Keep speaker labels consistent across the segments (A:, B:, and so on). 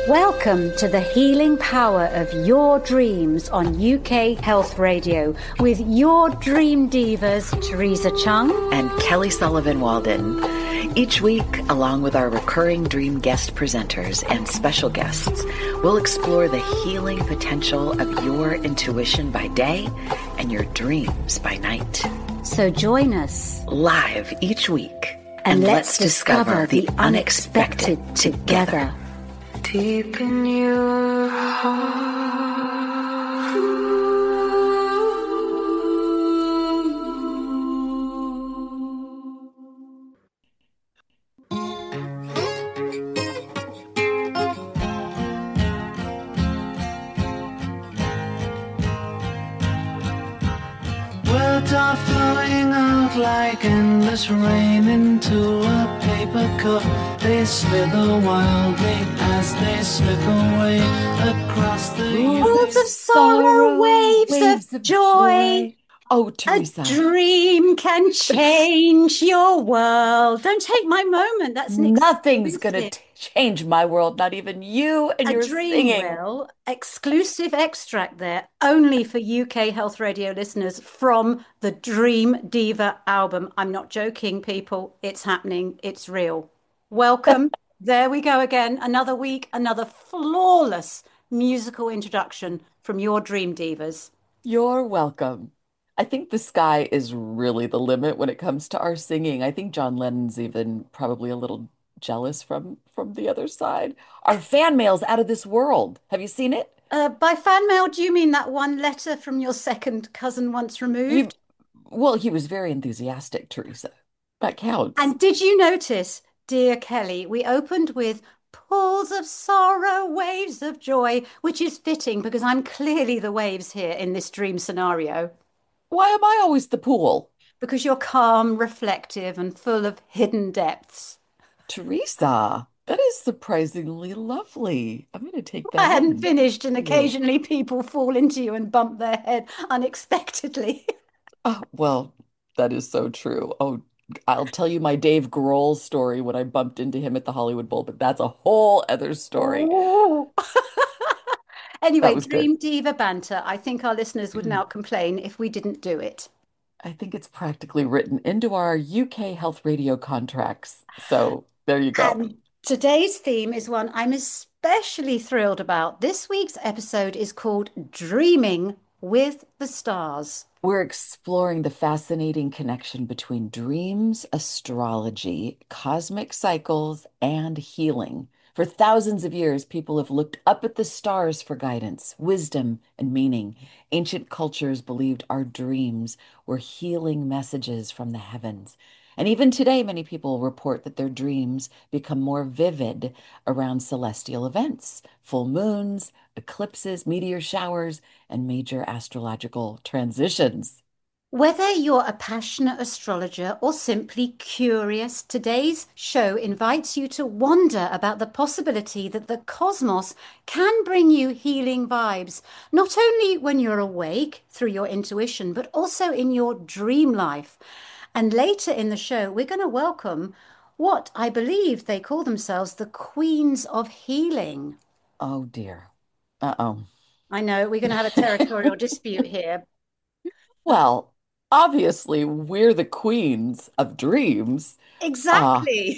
A: Welcome to the healing power of your dreams on UK Health Radio with your dream divas, Teresa Chung
B: and Kelly Sullivan Walden. Each week, along with our recurring dream guest presenters and special guests, we'll explore the healing potential of your intuition by day and your dreams by night.
A: So join us
B: live each week
A: and let's discover the unexpected together.
C: Deep in your heart. Words are flowing out like endless rain into a paper cup. They slither wildly as they slip away across the
A: Waves of sorrow, waves of joy.
B: Oh, Teresa.
A: A dream can change your world. Don't take my moment. That's
B: nothing's going to change my world, not even you and your singing.
A: Will. Exclusive extract there, only for UK Health Radio listeners from the Dream Diva album. I'm not joking, people. It's happening. It's real. Welcome. There we go again. Another week, another flawless musical introduction from your Dream Divas.
B: You're welcome. I think the sky is really the limit when it comes to our singing. I think John Lennon's even probably a little jealous from the other side. Our fan mail's out of this world. Have you seen it?
A: By fan mail, do you mean that one letter from your second cousin once removed?
B: Well, he was very enthusiastic, Teresa. That counts.
A: And did you notice, dear Kelly, we opened with pools of sorrow, waves of joy, which is fitting because I'm clearly the waves here in this dream scenario.
B: Why am I always the pool?
A: Because you're calm, reflective, and full of hidden depths.
B: Teresa, that is surprisingly lovely. I'm going to take that.
A: I hadn't finished, and occasionally people fall into you and bump their head unexpectedly.
B: Oh, well, that is so true. Oh, I'll tell you my Dave Grohl story when I bumped into him at the Hollywood Bowl, but that's a whole other story.
A: Anyway, Dream Diva banter. I think our listeners would now complain if we didn't do it.
B: I think it's practically written into our UK Health Radio contracts. So there you go.
A: And today's theme is one I'm especially thrilled about. This week's episode is called Dreaming with the Stars.
B: We're exploring the fascinating connection between dreams, astrology, cosmic cycles, and healing. For thousands of years, people have looked up at the stars for guidance, wisdom, and meaning. Ancient cultures believed our dreams were healing messages from the heavens. And even today, many people report that their dreams become more vivid around celestial events, full moons, eclipses, meteor showers, and major astrological transitions.
A: Whether you're a passionate astrologer or simply curious, today's show invites you to wonder about the possibility that the cosmos can bring you healing vibes, not only when you're awake through your intuition, but also in your dream life. And later in the show, we're going to welcome what I believe they call themselves the Queens of Healing.
B: Oh, dear. Uh-oh.
A: I know, we're going to have a territorial dispute here.
B: Well, obviously, we're the queens of dreams.
A: Exactly.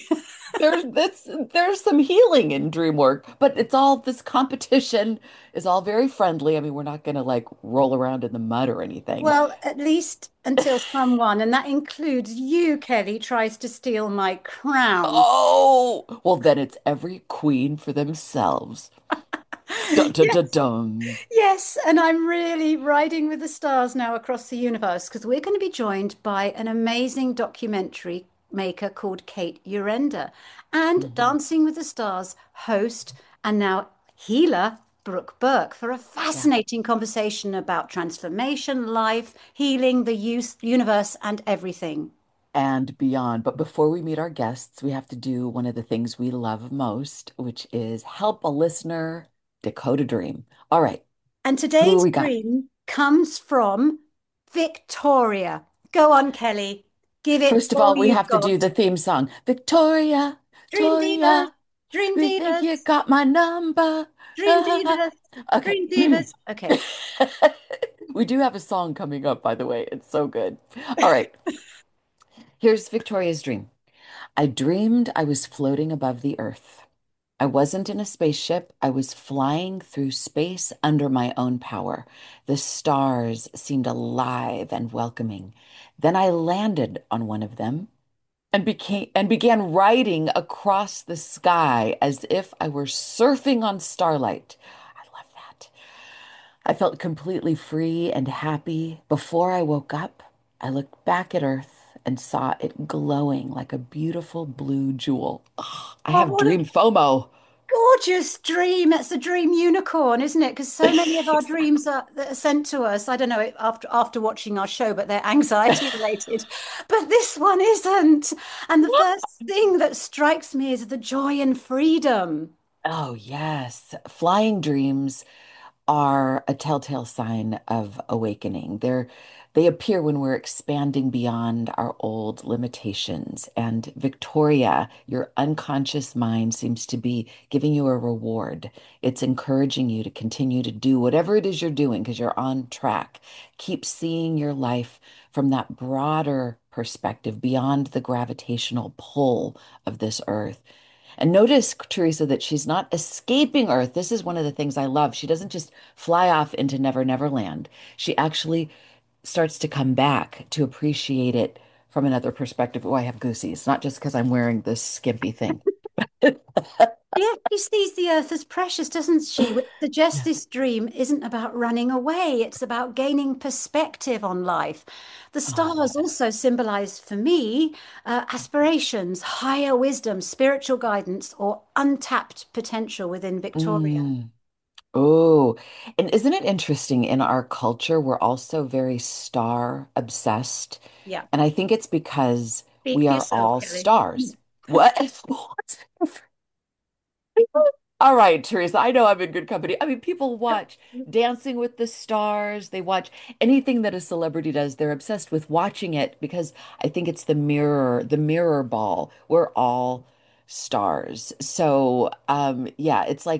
B: There's some healing in dream work, but it's all this competition is all very friendly. I mean, we're not going to like roll around in the mud or anything.
A: Well, at least until someone, and that includes you, Kelly, tries to steal my crown.
B: Oh, well, then it's every queen for themselves. Dun, dun, dun, dun.
A: Yes, and I'm really riding with the stars now across the universe because we're going to be joined by an amazing documentary maker called Kate Urenda and Dancing with the Stars host and now healer Brooke Burke for a fascinating conversation about transformation, life, healing, the universe, and everything.
B: And beyond. But before we meet our guests, we have to do one of the things we love most, which is help a listener decode a dream. All right.
A: And today's dream comes from Victoria. Go on, Kelly. Give it.
B: First of all, we have to do the theme song. Victoria,
A: Dream Diva, Dream
B: We think you
A: Divas,
B: got my number.
A: Dream Divas,
B: Okay.
A: Dream Divas. Okay.
B: We do have a song coming up, by the way. It's so good. All right. Here's Victoria's dream. I dreamed I was floating above the earth. I wasn't in a spaceship. I was flying through space under my own power. The stars seemed alive and welcoming. Then I landed on one of them and began riding across the sky as if I were surfing on starlight. I love that. I felt completely free and happy. Before I woke up, I looked back at Earth and saw it glowing like a beautiful blue jewel. Ugh, I
A: Oh,
B: have
A: what a
B: dream FOMO.
A: gorgeous dream. It's a dream unicorn, isn't it? Because so many of our
B: Exactly.
A: dreams are that are sent to us. I don't know after watching our show, but they're anxiety related. But this one isn't. And the first thing that strikes me is the joy and freedom.
B: Oh, yes. Flying dreams are a telltale sign of awakening. They appear when we're expanding beyond our old limitations. And Victoria, your unconscious mind seems to be giving you a reward. It's encouraging you to continue to do whatever it is you're doing because you're on track. Keep seeing your life from that broader perspective beyond the gravitational pull of this earth. And notice, Teresa, that she's not escaping Earth. This is one of the things I love. She doesn't just fly off into Never Never Land. She actually starts to come back to appreciate it from another perspective. Oh, I have goosies, not just because I'm wearing this skimpy thing.
A: Yeah, she sees the earth as precious, doesn't she? Which suggests
B: Yeah.
A: this dream isn't about running away, it's about gaining perspective on life. The
B: Oh, I love
A: stars also symbolize for me aspirations, higher wisdom, spiritual guidance, or untapped potential within
B: it.
A: Victoria.
B: Oh, and isn't it interesting in our culture, we're also very star obsessed.
A: Yeah.
B: And I think it's because
A: Speak
B: we
A: for
B: are
A: yourself,
B: all
A: Kelly.
B: stars. What? All right, Teresa, I know I'm in good company. I mean, people watch Dancing with the Stars. They watch anything that a celebrity does. They're obsessed with watching it because I think it's the mirror ball. We're all stars. So, yeah,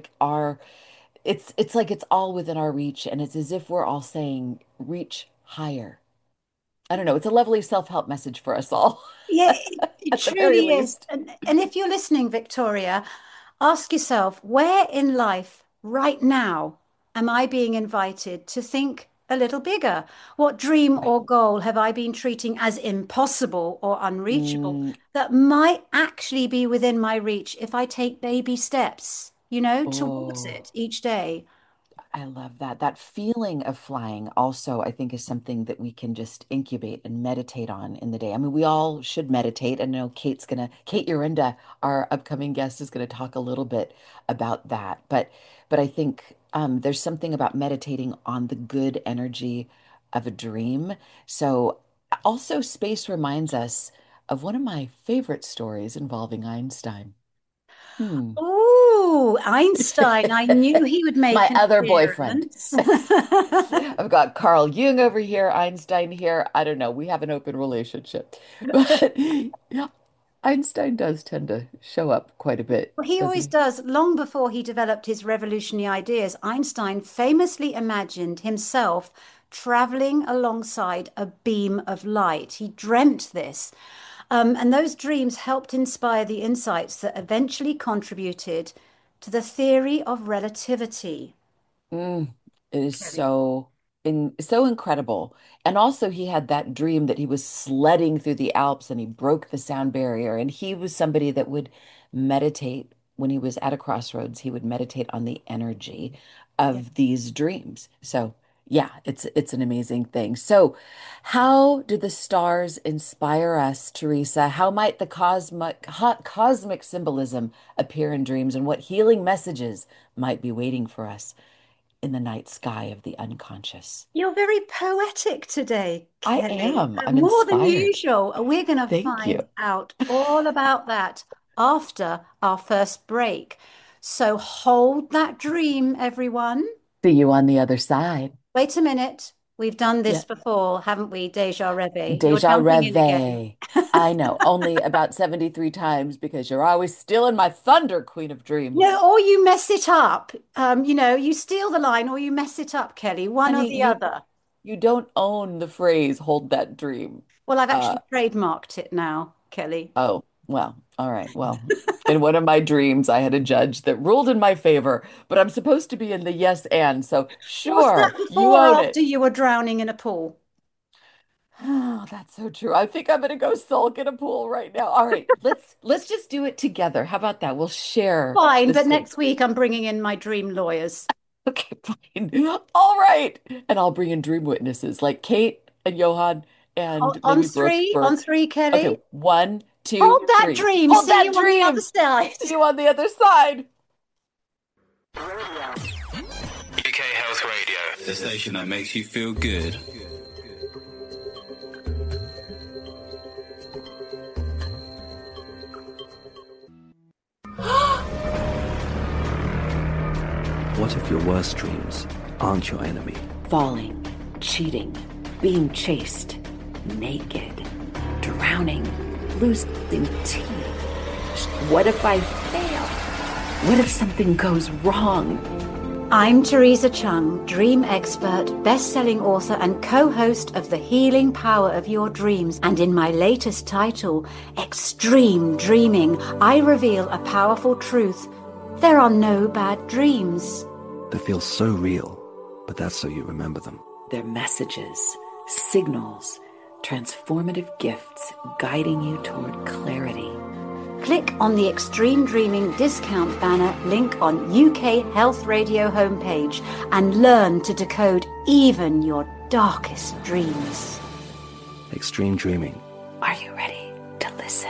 B: it's like it's all within our reach, and it's as if we're all saying, reach higher. I don't know. It's a lovely self-help message for us all,
A: Yeah, it
B: at the very
A: truly is.
B: least.
A: And if you're listening, Victoria, ask yourself, where in life right now am I being invited to think a little bigger? What dream
B: Right.
A: or goal have I been treating as impossible or unreachable
B: Mm,
A: that might actually be within my reach if I take baby steps, towards
B: oh.
A: it each day?
B: I love that. That feeling of flying also, I think, is something that we can just incubate and meditate on in the day. I mean, we all should meditate. And I know Kate Urinda, our upcoming guest, is gonna talk a little bit about that. But I think there's something about meditating on the good energy of a dream. So also space reminds us of one of my favorite stories involving Einstein. Hmm.
A: Oh, Einstein. I knew he would make
B: My
A: an
B: other boyfriend.
A: appearance.
B: I've got Carl Jung over here, Einstein here. I don't know. We have an open relationship. But yeah, Einstein does tend to show up quite a bit,
A: Well, he
B: doesn't
A: always
B: he?
A: does. Long before he developed his revolutionary ideas, Einstein famously imagined himself traveling alongside a beam of light. He dreamt this. And those dreams helped inspire the insights that eventually contributed to the theory of relativity.
B: Mm, it is
A: Kelly.
B: so incredible. And also he had that dream that he was sledding through the Alps and he broke the sound barrier. And he was somebody that would meditate when he was at a crossroads. He would meditate on the energy
A: Yeah.
B: of these dreams. So yeah, it's an amazing thing. So how do the stars inspire us, Teresa? How might the cosmic symbolism appear in dreams, and what healing messages might be waiting for us in the night sky of the unconscious?
A: You're very poetic today,
B: I
A: Kelly.
B: am. I'm
A: More than
B: inspired.
A: usual. We're going to
B: Thank
A: find
B: you.
A: out all about that after our first break. So hold that dream, everyone.
B: See you on the other side.
A: Wait a minute. We've done
B: Yeah.
A: this before, haven't we? Deja Reve. You're
B: Deja
A: jumping in again.
B: Reve. I know, only about 73 times because you're always stealing my thunder, Queen of Dreams.
A: No, or you mess it up. You steal the line or you mess it up, Kelly, one or
B: Honey,
A: the other.
B: you don't own the phrase hold that dream.
A: Well, I've
B: Uh
A: actually trademarked it now, Kelly.
B: oh, well, all right. Well, in one of my dreams, I had a judge that ruled in my favor, but I'm supposed to be in the yes and, so
A: Was that
B: sure, you
A: before or
B: own
A: after
B: it.
A: you were drowning in a pool?
B: Oh, that's so true. I think I'm gonna go sulk in a pool right now. All right, let's just do it together. How about that? We'll share
A: Fine,
B: the
A: but
B: stage.
A: next week I'm bringing in my dream lawyers.
B: Okay, fine. All right. And I'll bring in dream witnesses like Kate and Johan and maybe Brooke
A: On
B: Burke.
A: three,
B: Okay,
A: Kelly.
B: one, two,
A: Hold that
B: three.
A: dream.
B: Hold
A: See
B: that
A: you on the other
B: dream.
A: side.
B: See you on the other side.
D: UK Health Radio, the station that makes you feel good.
E: What if your worst dreams aren't your enemy?
B: Falling, cheating, being chased, naked, drowning, losing teeth. What if I fail? What if something goes wrong?
A: I'm Teresa Chung, dream expert, best-selling author, and co-host of The Healing Power of Your Dreams. And in my latest title, Extreme Dreaming, I reveal a powerful truth. There are no bad dreams.
E: They feel so real, but that's so you remember them.
B: They're messages, signals, transformative gifts guiding you toward clarity.
A: Click on the Extreme Dreaming discount banner link on UK Health Radio homepage and learn to decode even your darkest dreams.
E: Extreme dreaming.
B: Are you ready to listen?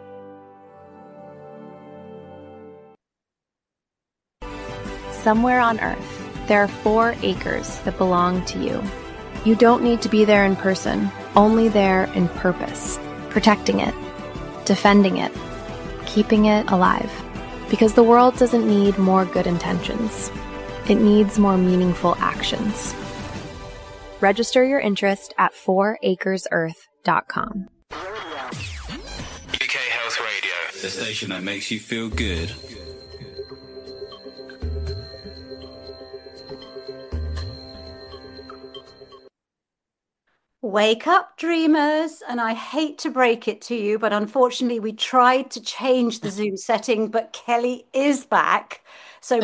F: Somewhere on Earth, there are 4 acres that belong to you. You don't need to be there in person, only there in purpose, protecting it, defending it, keeping it alive. Because the world doesn't need more good intentions. It needs more meaningful actions. Register your interest at 4acresearth.com.
D: UK Health Radio, the station that makes you feel good.
A: Wake up, dreamers. And I hate to break it to you, but unfortunately, we tried to change the Zoom setting, but Kelly is back. So,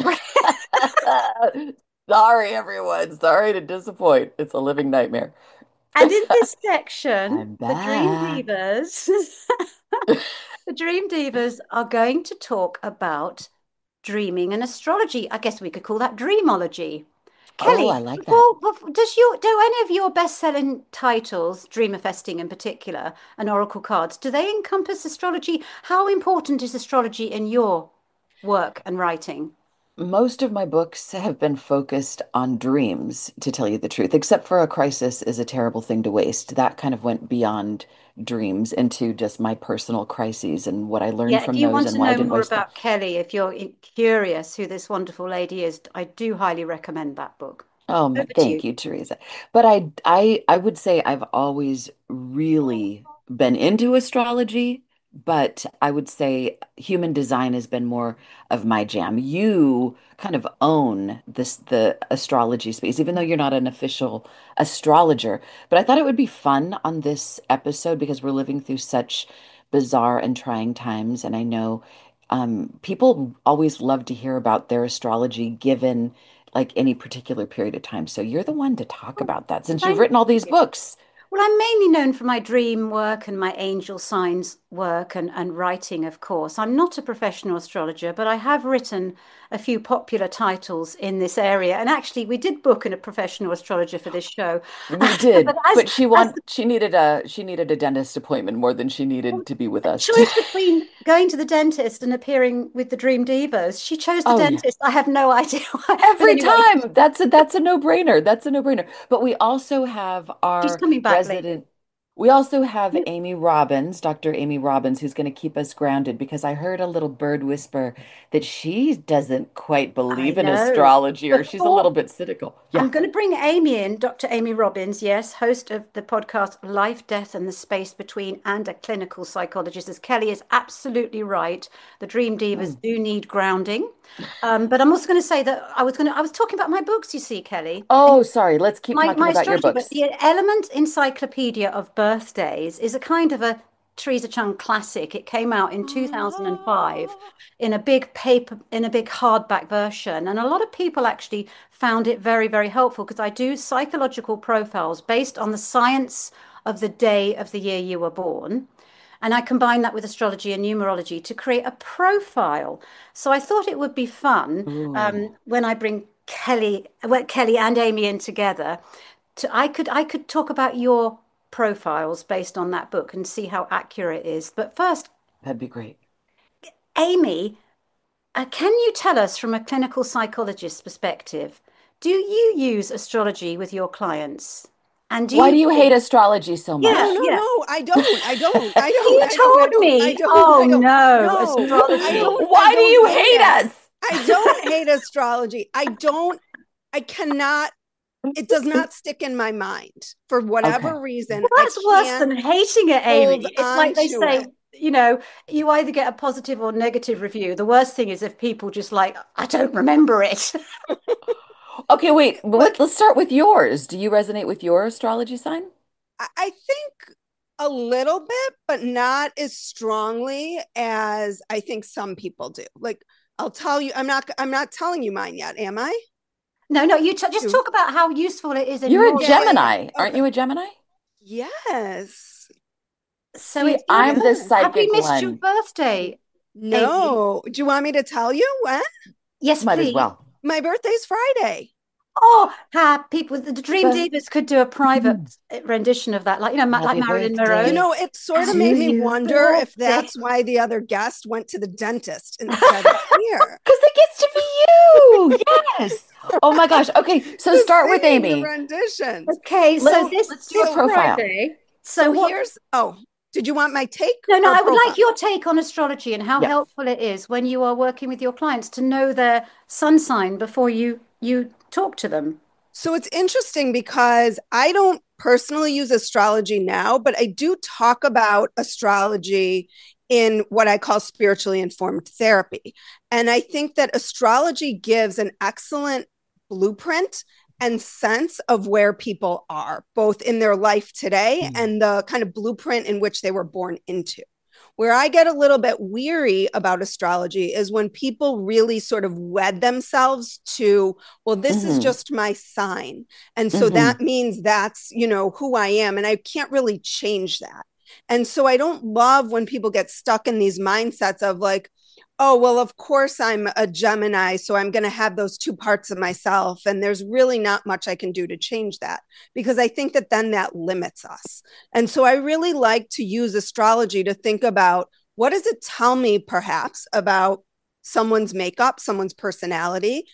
B: Sorry, everyone. Sorry to disappoint. It's a living nightmare.
A: and in this section,
B: I'm
A: the Dream
B: back.
A: Divas, the Dream Divas are going to talk about dreaming and astrology. I guess we could call that dreamology.
B: Oh,
A: Kelly,
B: I like that.
A: do any of your best-selling titles, Dreamerfesting in particular, and Oracle cards, do they encompass astrology? How important is astrology in your work and writing?
B: Most of my books have been focused on dreams, to tell you the truth, except for A Crisis is a Terrible Thing to Waste. That kind of went beyond dreams into just my personal crises and what I learned
A: Yeah, if
B: from
A: you
B: those
A: want
B: and
A: to
B: why I
A: know
B: didn't
A: more
B: waste them.
A: about Kelly, if you're curious who this wonderful lady is, I do highly recommend that book. Over to you.
B: Thank you, Teresa. But I would say I've always really been into astrology, but I would say human design has been more of my jam. You kind of own the astrology space, even though you're not an official astrologer. But I thought it would be fun on this episode because we're living through such bizarre and trying times, and I know people always love to hear about their astrology given like any particular period of time. So you're the one to talk
A: Oh,
B: about that since you've
A: thank
B: written all these
A: you.
B: books.
A: Well, I'm mainly known for my dream work and my angel signs work and writing, of course. I'm not a professional astrologer, but I have written a few popular titles in this area. And actually, we did book in a professional astrologer for this show.
B: We
A: But
B: did,
A: as
B: but
A: as
B: she needed a dentist appointment more than she needed to be with
A: the
B: us.
A: choice between going to the dentist and appearing with the Dream Divas, she chose the
B: Oh yeah.
A: dentist. I have no idea why. But
B: Every
A: anyway,
B: time. That's a no-brainer. That's a no-brainer. But we also have
A: she's
B: our
A: coming back later.
B: resident. We also have Amy Robbins, Dr. Amy Robbins, who's going to keep us grounded because I heard a little bird whisper that she doesn't quite
A: I
B: believe in
A: know.
B: astrology or she's a
A: Before
B: little bit cynical.
A: I'm
B: Yeah.
A: going to bring Amy in, Dr. Amy Robbins, yes, host of the podcast Life, Death, and the Space Between, and a clinical psychologist. As Kelly is absolutely right, the Dream Divas
B: Mm.
A: do need grounding. But I'm also going to say that I was talking about my books, you see, Kelly.
B: Oh, sorry. Let's keep
A: My
B: talking about your
A: astrology book,
B: books.
A: the Element Encyclopedia of Birthdays, is a kind of a Teresa Chung classic. It came out in 2005
B: Oh,
A: in a big paper, in a big hardback version. And a lot of people actually found it very, very helpful because I do psychological profiles based on the science of the day of the year you were born. And I combine that with astrology and numerology to create a profile. So I thought it would be fun
B: ooh,
A: when I bring Kelly and Amy in together. I could talk about your profiles based on that book and see how accurate it is. But first,
B: that'd be great.
A: Amy, can you tell us from a clinical psychologist's perspective, do you use astrology with your clients? And do
B: Why
A: you
B: do you hate
A: think,
B: astrology so
A: yeah,
G: No,
B: much?
G: no,
A: yeah.
G: no, I don't. I don't. I don't.
A: You
G: I don't. I
A: told
G: don't. I
A: me.
G: don't.
A: Oh
G: I don't.
A: no,
G: No, I
A: astrology.
G: don't. I
B: Why do
G: don't
B: you
G: hate
B: hate
G: it.
B: us?
G: I don't hate astrology. I don't. I cannot. It does not stick in my mind for
B: Okay.
G: whatever reason.
A: Well,
G: I
A: that's worse
G: can't
A: than hating it,
G: hold
A: Amy. It's
G: on
A: like they
G: to
A: say,
G: it.
A: you either get a positive or negative review. The worst thing is if people just like, I don't remember it.
B: Okay, wait. But
G: But
B: let's start with yours. Do you resonate with your astrology sign?
G: I think a little bit, but not as strongly as I think some people do. Like I'll tell you, I'm not telling you mine yet, am I?
A: No, no, you just
G: You.
A: talk about how useful it is in
B: You're a
A: your
G: Yeah,
A: life.
G: yeah, yeah.
B: Gemini. Aren't
G: Okay.
B: you a Gemini?
G: Yes.
A: So
B: See,
A: it's
B: I'm the
G: Yes.
A: have we
B: psychic
A: missed your
B: one.
A: birthday, Amy?
G: No. Do you want me to tell you when?
A: Yes,
B: Might as
A: please.
B: well.
G: My birthday's Friday.
A: Oh, people, the Dream
B: But
A: Divas could do a private rendition of that, like like
B: happy
A: Marilyn
G: You
A: Monroe.
B: birthday
G: know, it sort of
B: to
G: made me
B: you.
G: wonder
A: Birthday.
G: if that's why the other guest went to the dentist instead of here
B: Because it gets to be you. Yes. Oh my gosh. Okay, so
G: to
B: start with
G: see the
B: Amy.
G: renditions.
A: Okay, so
G: So,
A: this
B: Let's do a
A: this
G: so,
B: profile.
A: Friday. So
G: so
A: what?
G: here's, oh, did you want my take
A: No, no,
G: or
A: I would
G: profile?
A: like your take on astrology and how
B: Yes.
A: helpful it is when you are working with your clients to know their sun sign before you talk to them.
G: So it's interesting because I don't personally use astrology now, but I do talk about astrology in what I call spiritually informed therapy. And I think that astrology gives an excellent blueprint and sense of where people are, both in their life today
B: Mm.
G: and the kind of blueprint in which they were born into. Where I get a little bit weary about astrology is when people really sort of wed themselves to, well, this is
B: Hmm.
G: just my sign. And so
B: Hmm.
G: that means that's, who I am. And I can't really change that. And so I don't love when people get stuck in these mindsets of like, oh, well, of course I'm a Gemini, so I'm going to have those two parts of myself. And there's really not much I can do to change that because I think that then that limits us. And so I really like to use astrology to think about what does it tell me, perhaps, about someone's makeup, someone's personality,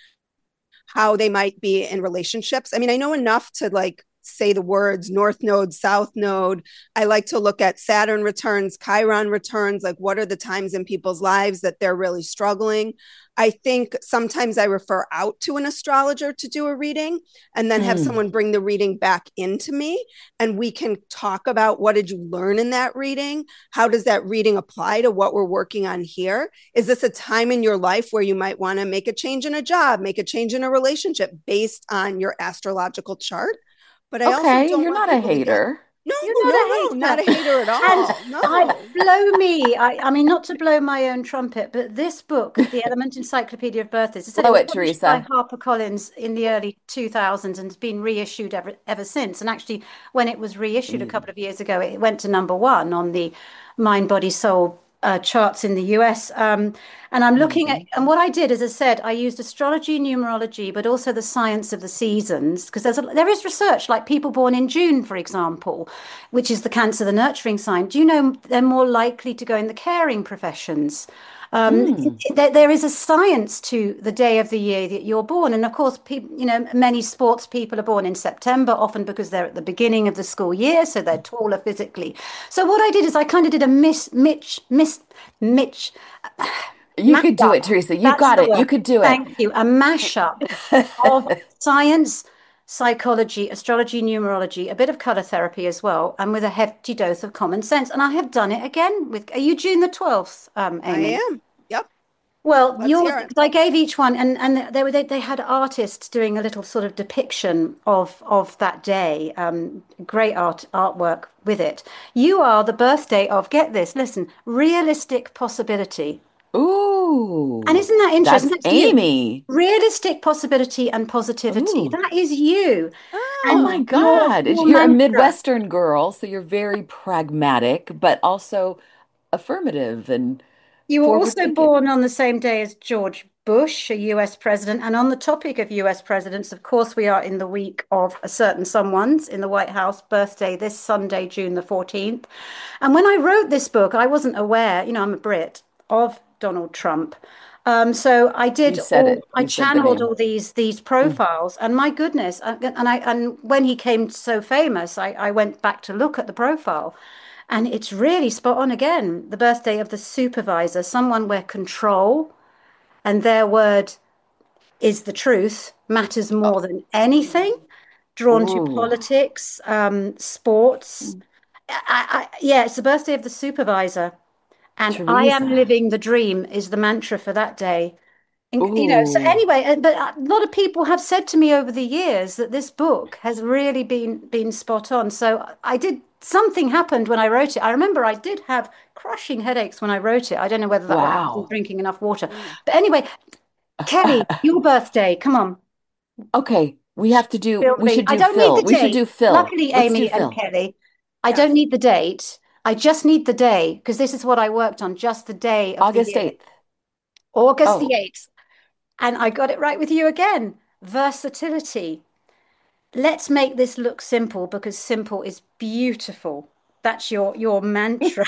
G: how they might be in relationships. I mean, I know enough to like say the words North Node, South Node. I like to look at Saturn returns, Chiron returns, like what are the times in people's lives that they're really struggling. I think sometimes I refer out to an astrologer to do a reading and then have
B: Mm.
G: someone bring the reading back into me. And we can talk about what did you learn in that reading? How does that reading apply to what we're working on here? Is this a time in your life where you might want to make a change in a job, make a change in a relationship based on your astrological chart? But I also
B: Okay,
G: don't
B: you're
G: want
B: not a
G: people to get,
B: hater.
G: no,
A: You're not
G: no,
A: a
G: no, not
A: hater.
G: a hater at
A: And
G: all.
A: I
G: No.
A: blow me. I mean, not to blow my own trumpet, but this book, The Element Encyclopedia of Birthdays, I said it
B: Blow
A: was
B: it,
A: published by
B: Teresa.
A: HarperCollins in the early 2000s and has been reissued ever since. And actually, when it was reissued a
B: Mm.
A: couple of years ago, it went to number one on the Mind, Body, Soul charts in the US. And I'm looking at,
B: Mhm.
A: and what I did, as I said, I used astrology, numerology, but also the science of the seasons, because there is research, like people born in June, for example, which is the Cancer, the nurturing sign. Do you know they're more likely to go in the caring professions?
B: Hmm.
A: There is a science to the day of the year that you're born. And of course, people, many sports people are born in September, often because they're at the beginning of the school year, so they're taller physically. So what I did is I kind of did a Mitch,
B: You could do
A: mashup.
B: it, Teresa. You
A: That's
B: got
A: the
B: it. You
A: word.
B: could do it.
A: Thank you. A mashup of science, psychology, astrology, numerology, a bit of color therapy as well, and with a hefty dose of common sense. And I have done it again with, are you June the 12th,
G: I
A: Amy?
G: am. Yep.
A: Well,
G: Let's hear it.
A: I gave each one, and they had artists doing a little sort of depiction of that day. Great artwork with it. You are the birthday of, get this, listen, realistic possibility. And
B: Ooh,
A: isn't that interesting?
B: that's
A: That's you.
B: Amy.
A: Realistic possibility and positivity.
B: Ooh.
A: That is you.
B: Oh
A: And
B: my
G: Oh,
B: God.
A: your
B: You're a
A: mantra.
B: Midwestern girl, so you're very pragmatic, but also affirmative and
A: You were
B: forward
A: also
B: thinking.
A: born on the same day as George Bush, a US president. And on the topic of US presidents, of course, we are in the week of a certain someone's in the White House birthday this Sunday, June the 14th. And when I wrote this book, I wasn't aware, I'm a Brit, of Donald Trump. So I
B: You
A: did
B: said it.
A: I
B: You said the
A: channeled
B: name.
A: all these
B: Mm.
A: profiles, and my goodness, and when he came so famous, I went back to look at the profile, and it's really spot on again. The birthday of the supervisor, someone where control and their word is the truth matters
B: Oh,
A: more than anything. Drawn to
B: ooh,
A: politics, sports. Yeah, it's the birthday of the supervisor. And I am
B: Teresa.
A: living the dream is the mantra for that day. So
B: Ooh.
A: anyway, but a lot of people have said to me over the years that this book has really been spot on. So I did something happened when I wrote it. I remember I did have crushing headaches when I wrote it. I don't know whether that was I wasn't
B: Wow.
A: drinking enough water.
G: mm.
A: But anyway, Kelly, your birthday, come on.
B: Okay,
A: Fill
B: we
A: me.
B: should
A: I
B: do
A: don't need
B: Phil.
A: the
B: We should
A: date.
B: do Phil.
A: Luckily,
B: Let's do
A: Amy and
B: Phil.
A: Kelly, I don't
G: Yes.
A: need the date. I just need the day because this is what I worked on, just the day of the
B: August
A: year,
B: 8th.
A: August the
B: Oh,
A: 8th. And I got it right with you again. Versatility. Let's make this look simple because simple is beautiful. That's your mantra.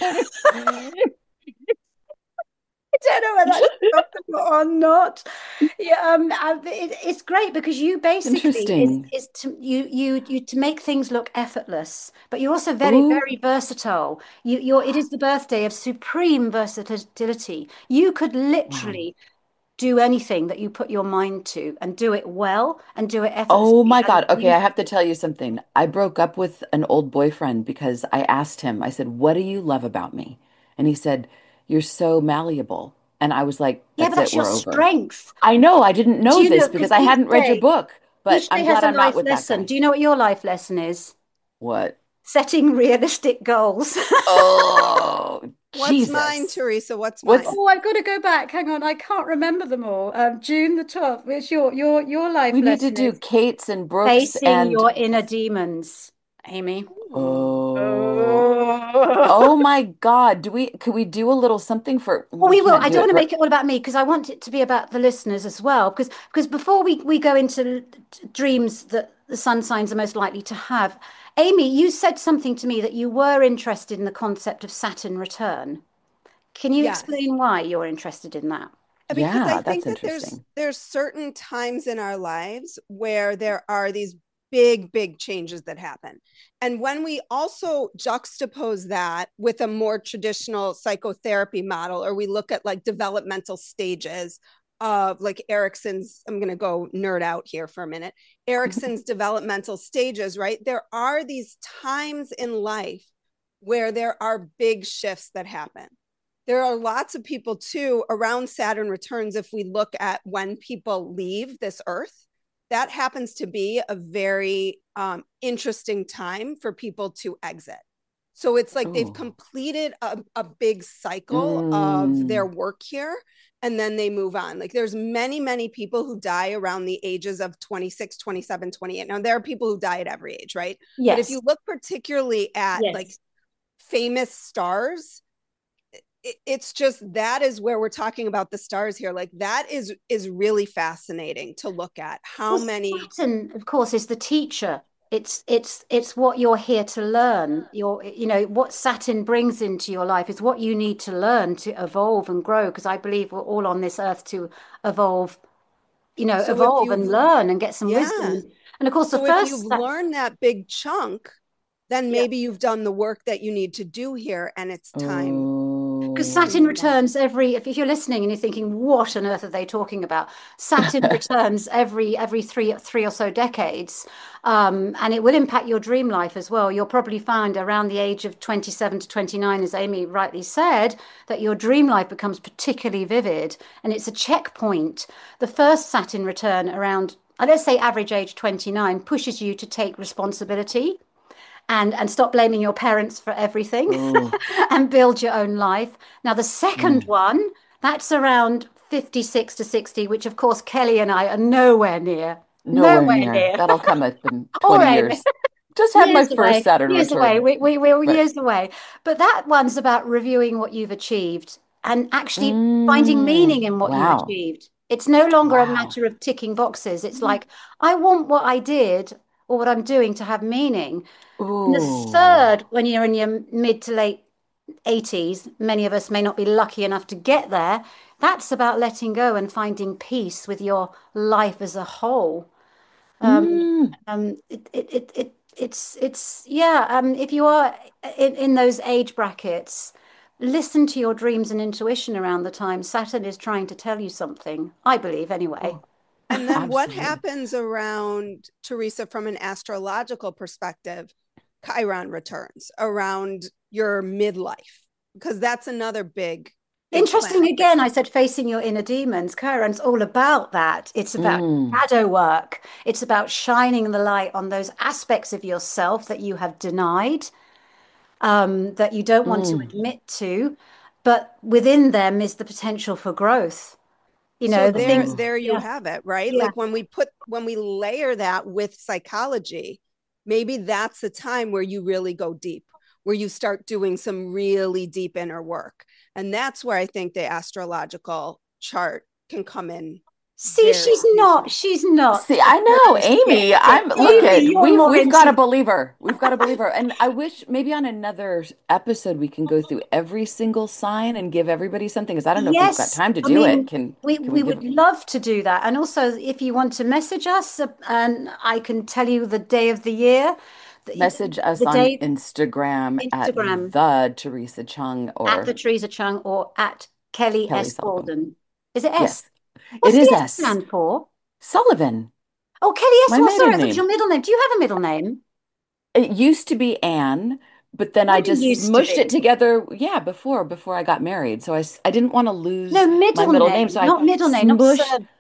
A: I don't know whether that's possible or not. Yeah, it's great because you basically
B: interesting.
A: is to you to make things look effortless, but you're also very
B: Ooh,
A: very versatile. It is the birthday of supreme versatility. You could
B: wow.
A: literally do anything that you put your mind to and do it well and do it
B: Oh
A: effortlessly
B: my
A: and
B: God. Okay, I have to
A: beautifully.
B: tell you something. I broke up with an old boyfriend because I asked him, I said, "What do you love about me?" And he said, "You're so malleable." And I was like,
A: Yeah, but
B: "That's it,
A: that's your
B: we're over."
A: strength.
B: I know I didn't
A: Do
B: know
A: you
B: this
A: know?
B: because
A: Because
B: I hadn't read your book, but
A: each day
B: I'm
A: has
B: glad
A: a
B: I'm not
A: life
B: with that
A: lesson.
B: guy.
A: Do you know what your life lesson is?
B: What?
A: Setting realistic goals.
B: Oh,
G: What's mine,
B: Jesus.
G: Teresa? What's
B: What's
G: mine?
A: Oh, I've got to go back. Hang on, I can't remember them all. June the 12th. Which your life
B: we need to
A: lesson
B: do
A: is
B: Kate's and Brooks
A: facing
B: and
A: your inner demons, Amy.
G: Ooh.
B: oh.
A: Oh.
B: Oh my God. Could we do a little something for,
A: Well,
B: we
A: we will.
B: can't
A: I
B: do
A: don't
B: it
A: want to
B: for,
A: make it all about me because I want it to be about the listeners as well. Because before we go into dreams that the sun signs are most likely to have, Amy, you said something to me that you were interested in the concept of Saturn return. Can you
G: Yes.
A: explain why you're interested in that?
G: Because I
B: yeah, that's
G: think that
B: interesting.
G: there's certain times in our lives where there are these big changes that happen. And when we also juxtapose that with a more traditional psychotherapy model, or we look at like developmental stages of like Erickson's, I'm going to go nerd out here for a minute, Erickson's developmental stages, right? There are these times in life where there are big shifts that happen. There are lots of people too around Saturn returns. If we look at when people leave this earth, that happens to be a very interesting time for people to exit. So it's like they've
B: Oh.
G: completed a big cycle of their
B: Mm.
G: work here, and then they move on. Like there's many people who die around the ages of 26, 27, 28. Now there are people who die at every age, right? But if
A: Yes.
G: you look particularly at like
A: Yes.
G: famous stars, it's just that is where we're talking about the stars here. Like that is really fascinating to look at how
A: Well,
G: many.
A: Saturn, of course, is the teacher. It's what you're here to learn. What Saturn brings into your life is what you need to learn to evolve and grow. Because I believe we're all on this earth to evolve,
G: So if
A: evolve and
G: you've,
A: learn and get some
G: yeah.
A: wisdom. And of course, the
G: So if you've
A: first that
G: learned that big chunk, then
A: yeah.
G: maybe you've done the work that you need to do here and it's time
A: Because
G: to
A: Saturn
B: Oh.
G: move on.
A: returns if you're listening and you're thinking, what on earth are they talking about? Saturn returns every three or so decades, and it will impact your dream life as well. You'll probably find around the age of 27 to 29, as Amy rightly said, that your dream life becomes particularly vivid, and it's a checkpoint. The first Saturn return around, let's say average age 29, pushes you to take responsibility and stop blaming your parents for everything
B: Oh.
A: and build your own life. Now, the second
B: Mm.
A: one, that's around 56 to 60, which of course Kelly and I are nowhere near.
B: Nowhere
A: Nowhere
B: near.
A: near.
B: That'll come up in
A: All
B: 20
A: right.
B: years. Just had my
A: Years
B: first
A: away,
B: Saturn
A: years away.
B: return.
A: We're
B: Right.
A: years away. But that one's about reviewing what you've achieved and actually finding meaning
B: Mm.
A: in what you've
B: Wow.
A: achieved. It's no longer a
B: Wow.
A: matter of ticking boxes. It's like, I want what I did or what I'm doing to have meaning. And the
B: Ooh.
A: third, when you're in your mid to late 80s, many of us may not be lucky enough to get there. That's about letting go and finding peace with your life as a whole. Um,
B: Mm.
A: it's yeah. If you are in those age brackets, listen to your dreams and intuition around the time Saturn is trying to tell you something. I believe, anyway.
B: Oh,
G: And then what
B: absolutely.
G: happens around, Teresa, from an astrological perspective? Chiron returns around your midlife, because that's another big
A: Interesting
G: planet.
A: again, I said facing your inner demons. Chiron's all about that. It's about
B: Mm.
A: shadow work. It's about shining the light on those aspects of yourself that you have denied, that you don't want to
B: Mm.
A: admit to, but within them is the potential for growth.
G: So
A: The
G: there
A: things,
B: Oh.
G: there you
A: yeah,
G: have it, right?
A: yeah.
G: Like when we layer that with psychology, maybe that's the time where you really go deep, where you start doing some really deep inner work. And that's where I think the astrological chart can come in
A: See,
G: very
A: she's not.
G: useful.
A: She's not.
B: See, I know, Amy. I'm look
A: Amy,
B: at
A: you're more
B: we've got a
A: into.
B: believer. We've got a believer. And I wish maybe on another episode we can go through every single sign and give everybody something, because I don't know if we've got
A: Yes,
B: time to
A: I
B: do it.
A: mean,
B: Can we
A: we would
B: give
A: love to do that. And also, if you want to message us, and I can tell you the day of the year, the,
B: message us
A: the
B: on
A: day,
B: Instagram at
A: Instagram
B: the Teresa Chung
A: at the
B: or
A: Teresa Chung or at Kelly
B: Kelly
A: S.
B: Sullivan.
A: Spalding. Is it S?
B: Yes, it
A: What's
B: is
A: the S
B: S.
A: stand for?
B: Sullivan,
A: Oh, Kelly S.
B: my
A: Well, sorry,
B: maiden
A: I thought it was
B: name.
A: your middle name. Do you have a middle name?
B: It used to be Anne, but then
A: What
B: I
A: do you mean
B: just
A: used to
B: smushed it
A: be?
B: together. Yeah, before I got married. So I didn't want to
A: No,
B: lose my
A: middle
B: middle name.
A: name,
B: So I
A: not middle name, not
B: smushed
A: surname.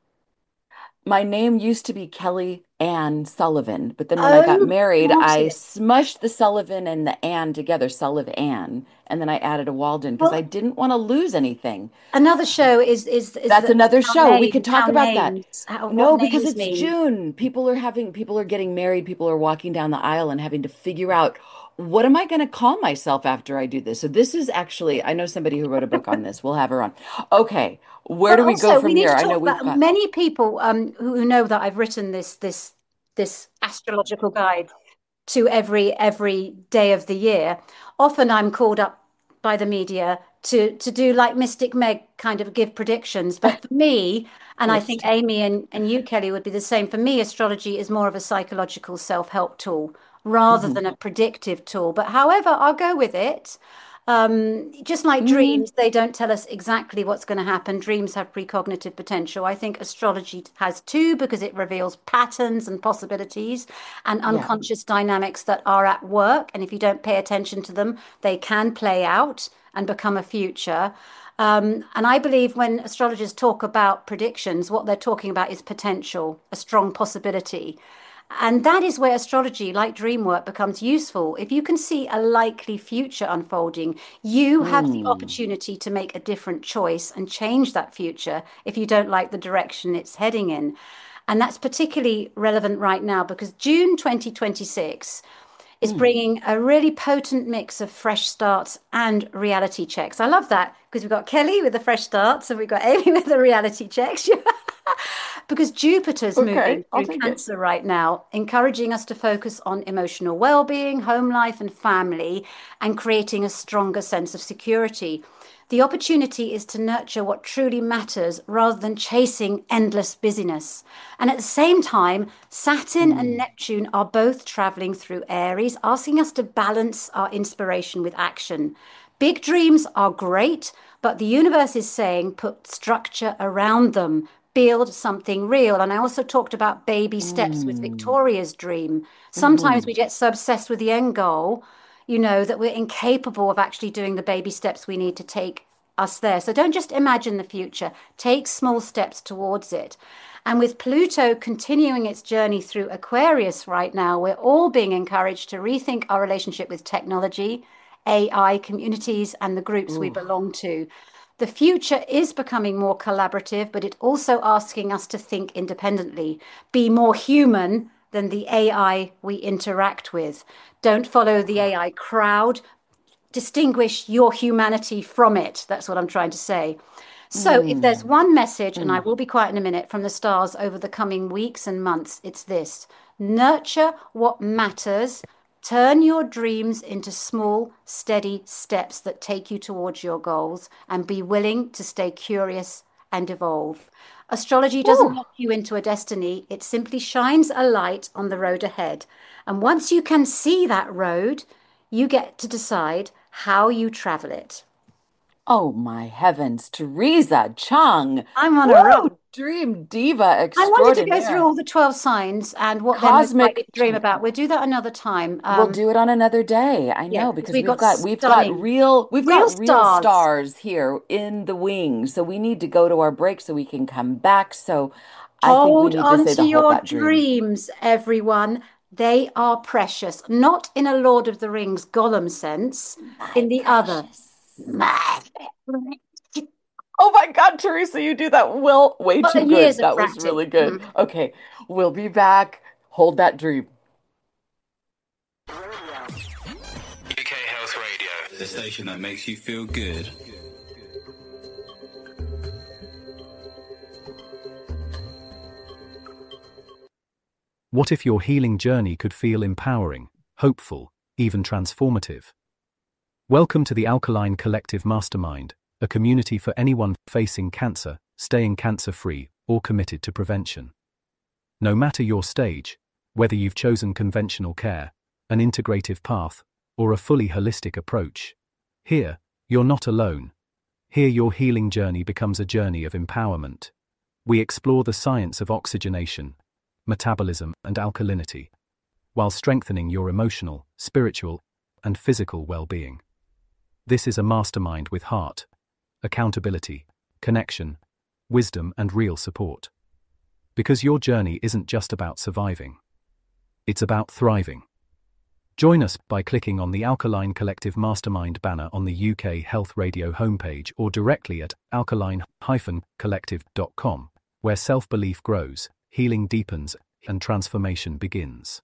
B: my name used to be Kelly Ann Sullivan, but then when I got
A: Oh,
B: married,
A: got
B: I
A: it.
B: smushed the Sullivan and the Ann together, Sullivan Ann, and then I added a Walden because I
A: Well,
B: didn't want to lose anything.
A: another show is
B: That's another show. We could
A: how
B: talk about that.
A: names, how what
B: No, because
A: names
B: it's
A: mean.
B: June. People are getting married, people are walking down the aisle and having to figure out what am I going to call myself after I do this. So this is actually, I know somebody who wrote a book on this. We'll have her on. Okay, where
A: But
B: do we go
A: also, we
B: from
A: need
B: here?
A: to
B: I know
A: talk
B: we've
A: about
B: got
A: many people who know that I've written this astrological guide to every day of the year. Often I'm called up by the media to do like Mystic Meg kind of give predictions. But for me, and I think
B: Twitched.
A: Amy and you, Kelly, would be the same. For me, astrology is more of a psychological self-help tool rather
B: Mhm.
A: than a predictive tool. But however, I'll go with it. Just like
B: Mm,
A: dreams, they don't tell us exactly what's going to happen. Dreams have precognitive potential. I think astrology has too, because it reveals patterns and possibilities and
B: yeah.
A: unconscious dynamics that are at work. And if you don't pay attention to them, they can play out and become a future. And I believe when astrologers talk about predictions, what they're talking about is potential, a strong possibility. And that is where astrology, like dream work, becomes useful. If you can see a likely future unfolding, you have the
B: Mm.
A: opportunity to make a different choice and change that future if you don't like the direction it's heading in. And that's particularly relevant right now because June 2026 is
B: Mm.
A: bringing a really potent mix of fresh starts and reality checks. I love that because we've got Kelly with the fresh starts and we've got Amy with the reality checks. because Jupiter's
B: Okay,
A: moving
B: I'll
A: through
B: take it.
A: Cancer right now, encouraging us to focus on emotional well-being, home life, and family, and creating a stronger sense of security. The opportunity is to nurture what truly matters rather than chasing endless busyness. And at the same time, Saturn and
B: Mm,
A: Neptune are both traveling through Aries, asking us to balance our inspiration with action. Big dreams are great, but the universe is saying put structure around them, build something real. And I also talked about baby steps with
B: mm,
A: Victoria's dream. Sometimes
B: hmm.
A: we get so obsessed with the end goal, that we're incapable of actually doing the baby steps we need to take us there. So don't just imagine the future, take small steps towards it. And with Pluto continuing its journey through Aquarius right now, we're all being encouraged to rethink our relationship with technology, AI, communities, and the groups we
B: Ooh.
A: belong to. The future is becoming more collaborative, but it's also asking us to think independently, be more human than the AI we interact with. Don't follow the AI crowd, distinguish your humanity from it. That's what I'm trying to say. So, if there's
B: Mm,
A: one message, and I
B: mm.
A: will be quiet in a minute, from the stars over the coming weeks and months, it's this: nurture what matters, turn your dreams into small, steady steps that take you towards your goals, and be willing to stay curious and evolve. Astrology doesn't
B: Whew.
A: lock you into a destiny, it simply shines a light on the road ahead. And once you can see that road, you get to decide how you travel it.
B: Oh my heavens, Teresa Chung.
A: I'm on a
B: Woo!
A: roll.
B: Dream diva
A: I wanted to go through
B: extraordinaire.
A: all the 12 signs and what they're most likely
B: Cosmic.
A: to dream about. We'll do that another time.
B: We'll do it on another day. I
A: Yeah,
B: know
A: because
B: because
A: we've
B: we've
A: got
B: got we've got
A: stunning,
B: real we've
A: real
B: got real
A: stars.
B: stars here in the wings. So we need to go to our break so we can come back. So I think we
A: Hold
B: need to
A: on
B: say
A: to
B: the hold
A: your
B: that dream.
A: dreams, everyone. They are precious, not in a Lord of the Rings Gollum sense,
B: My
A: in the other.
B: precious.
A: My
B: Oh my God, Teresa, you do that well, way too
A: years
B: good.
A: of
B: That was
A: practice.
B: really good. Okay, we'll be back. Hold that dream.
D: UK Health Radio, the station that makes you feel good.
E: What if your healing journey could feel empowering, hopeful, even transformative? Welcome to the Alkaline Collective Mastermind, a community for anyone facing cancer, staying cancer-free, or committed to prevention. No matter your stage, whether you've chosen conventional care, an integrative path, or a fully holistic approach, here, you're not alone. Here your healing journey becomes a journey of empowerment. We explore the science of oxygenation, metabolism, and alkalinity, while strengthening your emotional, spiritual, and physical well-being. This is a mastermind with heart, accountability, connection, wisdom, and real support. Because your journey isn't just about surviving. It's about thriving. Join us by clicking on the Alkaline Collective Mastermind banner on the UK Health Radio homepage or directly at alkaline-collective.com, where self-belief grows, healing deepens, and transformation begins.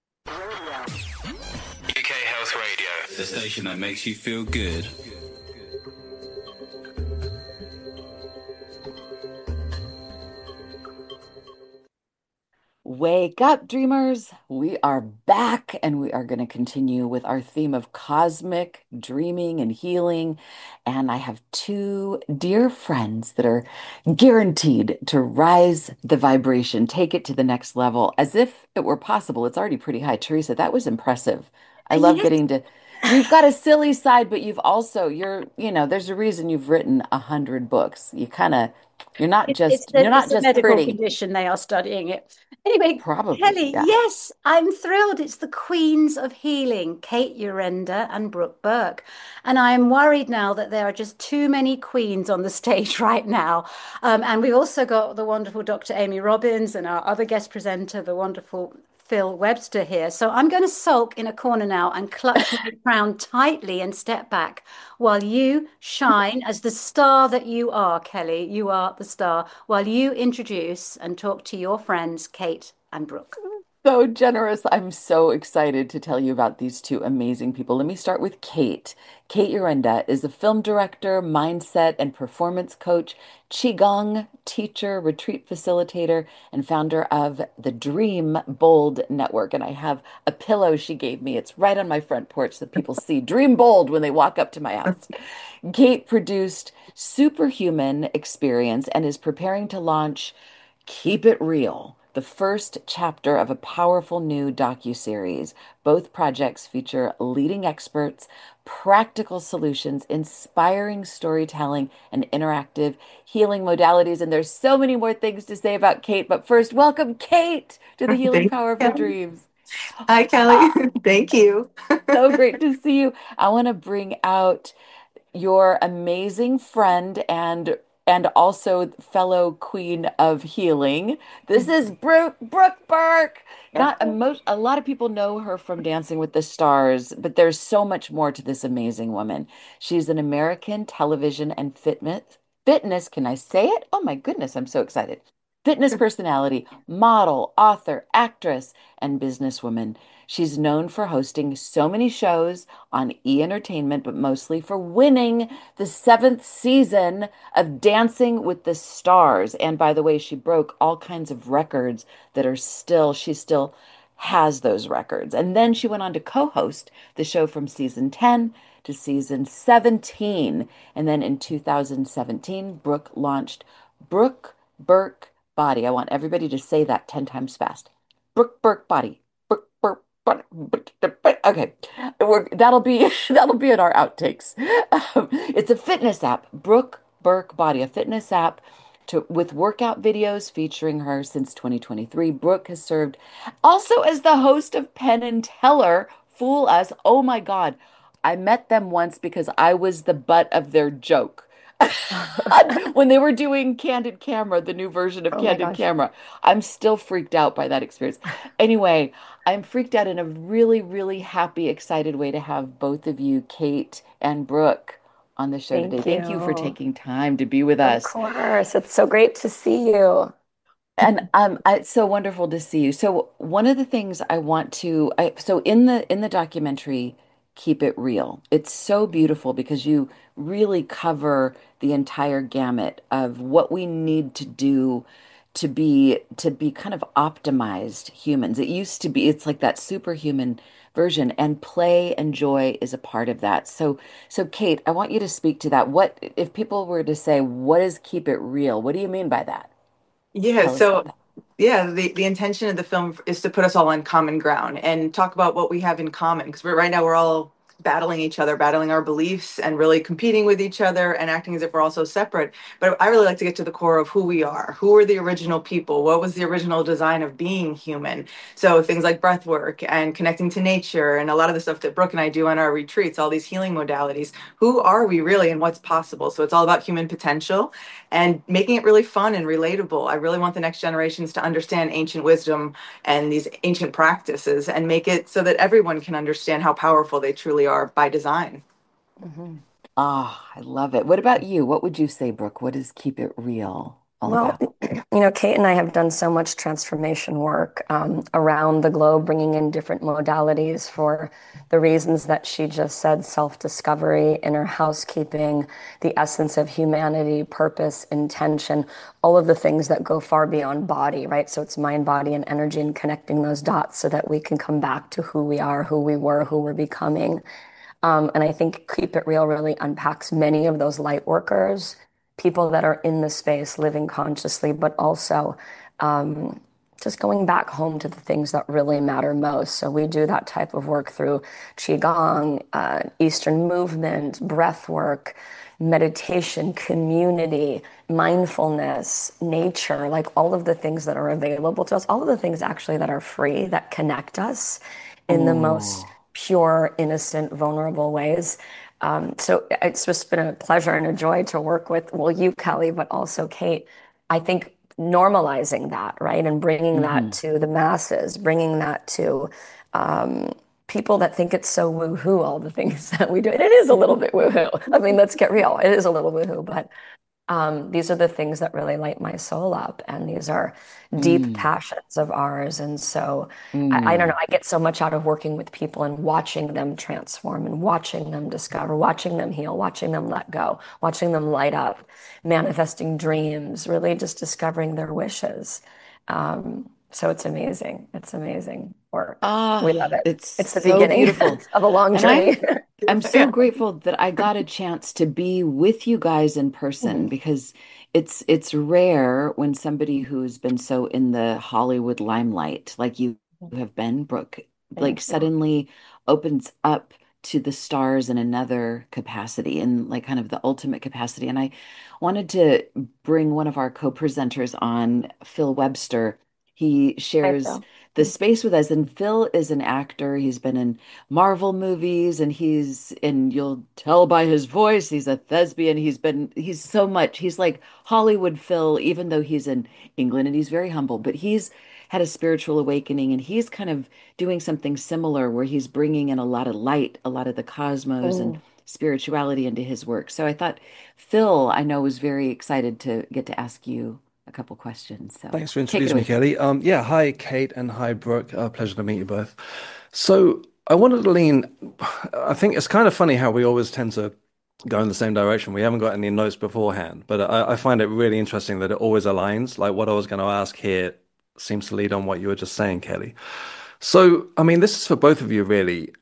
D: UK Health Radio, the station that makes you feel good.
B: Wake up, dreamers! We are back and we are going to continue with our theme of cosmic dreaming and healing. And I have two dear friends that are guaranteed to rise the vibration, take it to the next level as if it were possible. It's already pretty high. Teresa, that was impressive. I love
A: Yes,
B: getting to. You've got a silly side, but there's a reason you've written 100 books. You're not
A: it's a
B: just
A: medical
B: pretty.
A: condition. They are studying it. Anyway,
B: Probably,
A: Kelly,
B: yeah.
A: yes, I'm thrilled. It's the Queens of Healing, Kate Urenda and Brooke Burke. And I am worried now that there are just too many queens on the stage right now. And we also got the wonderful Dr. Amy Robbins and our other guest presenter, the wonderful Phil Webster here. So I'm going to sulk in a corner now and clutch my crown tightly and step back while you shine as the star that you are, Kelly. You are the star. While you introduce and talk to your friends, Kate and Brooke.
B: So generous. I'm so excited to tell you about these two amazing people. Let me start with Kate. Kate Urenda is a film director, mindset and performance coach, Qigong teacher, retreat facilitator, and founder of the Dream Bold Network. And I have a pillow she gave me. It's right on my front porch so people see Dream Bold when they walk up to my house. Kate produced Superhuman Experience and is preparing to launch Keep It Real, the first chapter of a powerful new docuseries. Both projects feature leading experts, practical solutions, inspiring storytelling, and interactive healing modalities. And there's so many more things to say about Kate, but first, welcome Kate to the Healing
H: Thank
B: Power of Your
H: you.
B: Dreams.
H: Hi, Kelly. Thank you.
B: So great to see you. I want to bring out your amazing friend and also fellow queen of healing. This is Brooke Burke. Not a lot of people know her from Dancing with the Stars, but there's so much more to this amazing woman. She's an American television and fitness, can I say it? Oh my goodness, I'm so excited. Fitness personality, model, author, actress, and businesswoman. She's known for hosting so many shows on E! Entertainment, but mostly for winning the seventh season of Dancing with the Stars. And by the way, she broke all kinds of records that are still, she still has those records. And then she went on to co-host the show from season 10 to season 17. And then in 2017, Brooke launched Brooke Burke Body. I want everybody to say that 10 times fast. Brooke Burke Body. Brooke Burke Body. Okay, that'll be in our outtakes. It's a fitness app, Brooke Burke Body, a fitness app with workout videos featuring her since 2023. Brooke has served also as the host of Penn and Teller, Fool Us. Oh my God, I met them once because I was the butt of their joke. When they were doing Candid Camera, the new version of
F: Oh my
B: Candid
F: gosh.
B: Camera, I'm still freaked out by that experience. Anyway, I'm freaked out in a really, really happy, excited way to have both of you, Kate and Brooke, on the show today.
F: Thank
B: Thank you for
F: you.
B: taking time to be with
F: Of
B: us.
F: course. It's so great to see you.
B: And it's so wonderful to see you. So one of the things I want to, so in the documentary, Keep It Real, it's so beautiful because you really cover the entire gamut of what we need to do to be kind of optimized humans. It used to be, it's like that superhuman version, and play and joy is a part of that. So Kate, I want you to speak to that. What if people were to say, what is Keep It Real? What do you mean by that?
H: Yeah,
B: Tell us
H: so
B: about that.
H: yeah, the intention of the film is to put us all on common ground and talk about what we have in common because right now we're all battling each other, battling our beliefs and really competing with each other and acting as if we're all so separate. But I really like to get to the core of who we are. Who are the original people? What was the original design of being human? So things like breath work and connecting to nature and a lot of the stuff that Brooke and I do on our retreats, all these healing modalities. Who are we really and what's possible? So it's all about human potential and making it really fun and relatable. I really want the next generations to understand ancient wisdom and these ancient practices and make it so that everyone can understand how powerful they truly are by design.
B: Hmm. Ah, I love it. What about you? What would you say, Brooke? What is Keep It Real all
F: Well,
B: about?
F: Kate and I have done so much transformation work around the globe, bringing in different modalities for the reasons that she just said, self-discovery, inner housekeeping, the essence of humanity, purpose, intention, all of the things that go far beyond body, right? So it's mind, body, and energy and connecting those dots so that we can come back to who we are, who we were, who we're becoming. And I think Keep It Real really unpacks many of those light workers, people that are in the space living consciously, but also um, just going back home to the things that really matter most. So we do that type of work through Qigong, Eastern movement, breath work, meditation, community, mindfulness, nature, like all of the things that are available to us, all of the things actually that are free that connect us in the most
B: Oh,
F: pure, innocent, vulnerable ways. So it's just been a pleasure and a joy to work with, well, you, Kelly, but also Kate. I think normalizing that, right? And bringing that
B: hmm.
F: to the masses, bringing that to um, people that think it's so woo-hoo, all the things that we do. And it is a little bit woo-hoo. I mean, let's get real. It is a little woo-hoo, but
I: These are the things that really light my soul up, and these are deep passions of ours. And so I don't know, I get so much out of working with people and watching them transform and watching them discover, watching them heal, watching them let go, watching them light up, manifesting dreams, really just discovering their wishes. So it's amazing. It's amazing work. We love it.
B: It's
I: It's the
B: so
I: beginning
B: beautiful.
I: of a long
B: And
I: journey.
B: I'm so grateful that I got a chance to be with you guys in person, because it's rare when somebody who's been so in the Hollywood limelight like you have been, Brooke, like
I: Thank you.
B: suddenly opens up to the stars in another capacity, and like kind of the ultimate capacity. And I wanted to bring one of our co-presenters on, Phil Webster. He
I: Hi,
B: shares
I: Phil.
B: the space with us, and Phil is an actor. He's been in Marvel movies, and you'll tell by his voice, he's a thespian. He's so much. He's like Hollywood Phil, even though he's in England and he's very humble, but he's had a spiritual awakening, and he's kind of doing something similar where he's bringing in a lot of light, a lot of the cosmos and
I: Mm.
B: spirituality into his work. So I thought Phil, I know, was very excited to get to ask you a couple questions. So
J: Thanks for
B: take it
J: introducing me,
B: away, Phil.
J: Kelly. Yeah, hi, Kate, and hi, Brooke. Pleasure to meet you both. So I wanted to lean, I think it's kind of funny how we always tend to go in the same direction. We haven't got any notes beforehand, but I find it really interesting that it always aligns. Like what I was going to ask here seems to lead on what you were just saying, Kelly. So, I mean, this is for both of you, really.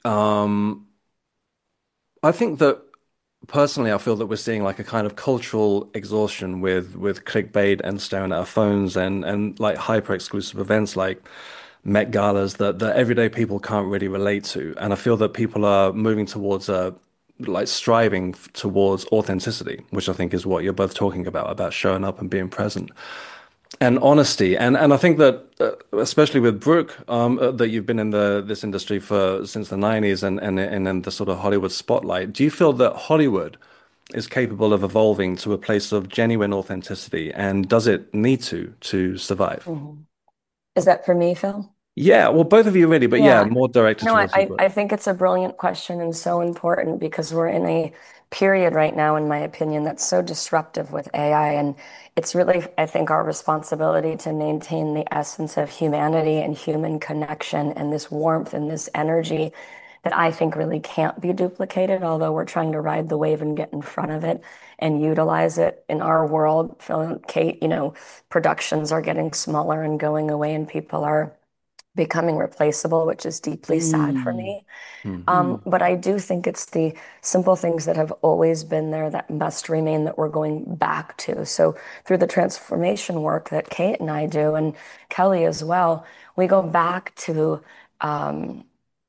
J: I think that personally, I feel that we're seeing like a kind of cultural exhaustion with clickbait and staring at our phones and like hyper exclusive events like Met Galas that everyday people can't really relate to. And I feel that people are moving towards like striving towards authenticity, which I think is what you're both talking about showing up and being present and honesty. And I think that especially with Brooke, that you've been in this industry for since the 90s and in the sort of Hollywood spotlight. Do you feel that Hollywood is capable of evolving to a place of genuine authenticity, and does it need to survive?
I: Mhm. Is that for me, Phil?
J: Yeah, well, both of you really, but yeah,
I: Yeah.
J: more directed
I: No, I,
J: towards you,
I: I
J: Brooke.
I: I think it's a brilliant question and so important because we're in a period right now, in my opinion, that's so disruptive with AI. And it's really, I think, our responsibility to maintain the essence of humanity and human connection and this warmth and this energy that I think really can't be duplicated, although we're trying to ride the wave and get in front of it and utilize it in our world. Phil and Kate, productions are getting smaller and going away, and people are becoming replaceable, which is deeply sad for
B: Mm,
I: me.
J: Mm,
I: But I do think it's the simple things that have always been there that must remain that we're going back to. So through the transformation work that Kate and I do, and Kelly as well, we go back to um,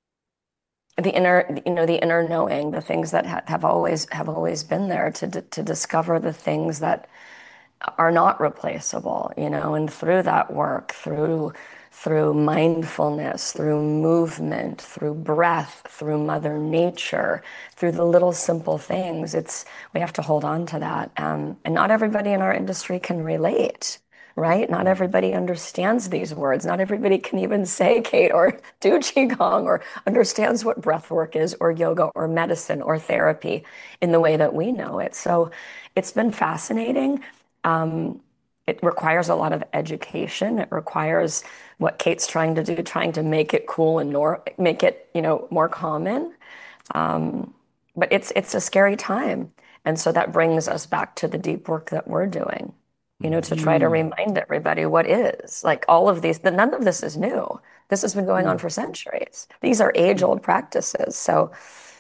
I: the inner knowing, the things that have always been there to discover the things that are not replaceable, and through that work, through mindfulness, through movement, through breath, through Mother Nature, through the little simple things, we have to hold on to that. And not everybody in our industry can relate. Right? Not
J: mm,
I: everybody understands these words. Not everybody can even say Kate or do Qigong or understands what breath work is or yoga or medicine or therapy in the way that we know it. So it's been fascinating. Um, it requires a lot of education. It requires what Kate's trying to do, trying to make it cool and make it, more common. Um, but it's a scary time. And so that brings us back to the deep work that we're doing, to
J: mm,
I: try to
B: mm,
I: remind everybody what is. Like all of these, none of this is new. This has been going on
B: mm.
I: for centuries. These are age-old practices. So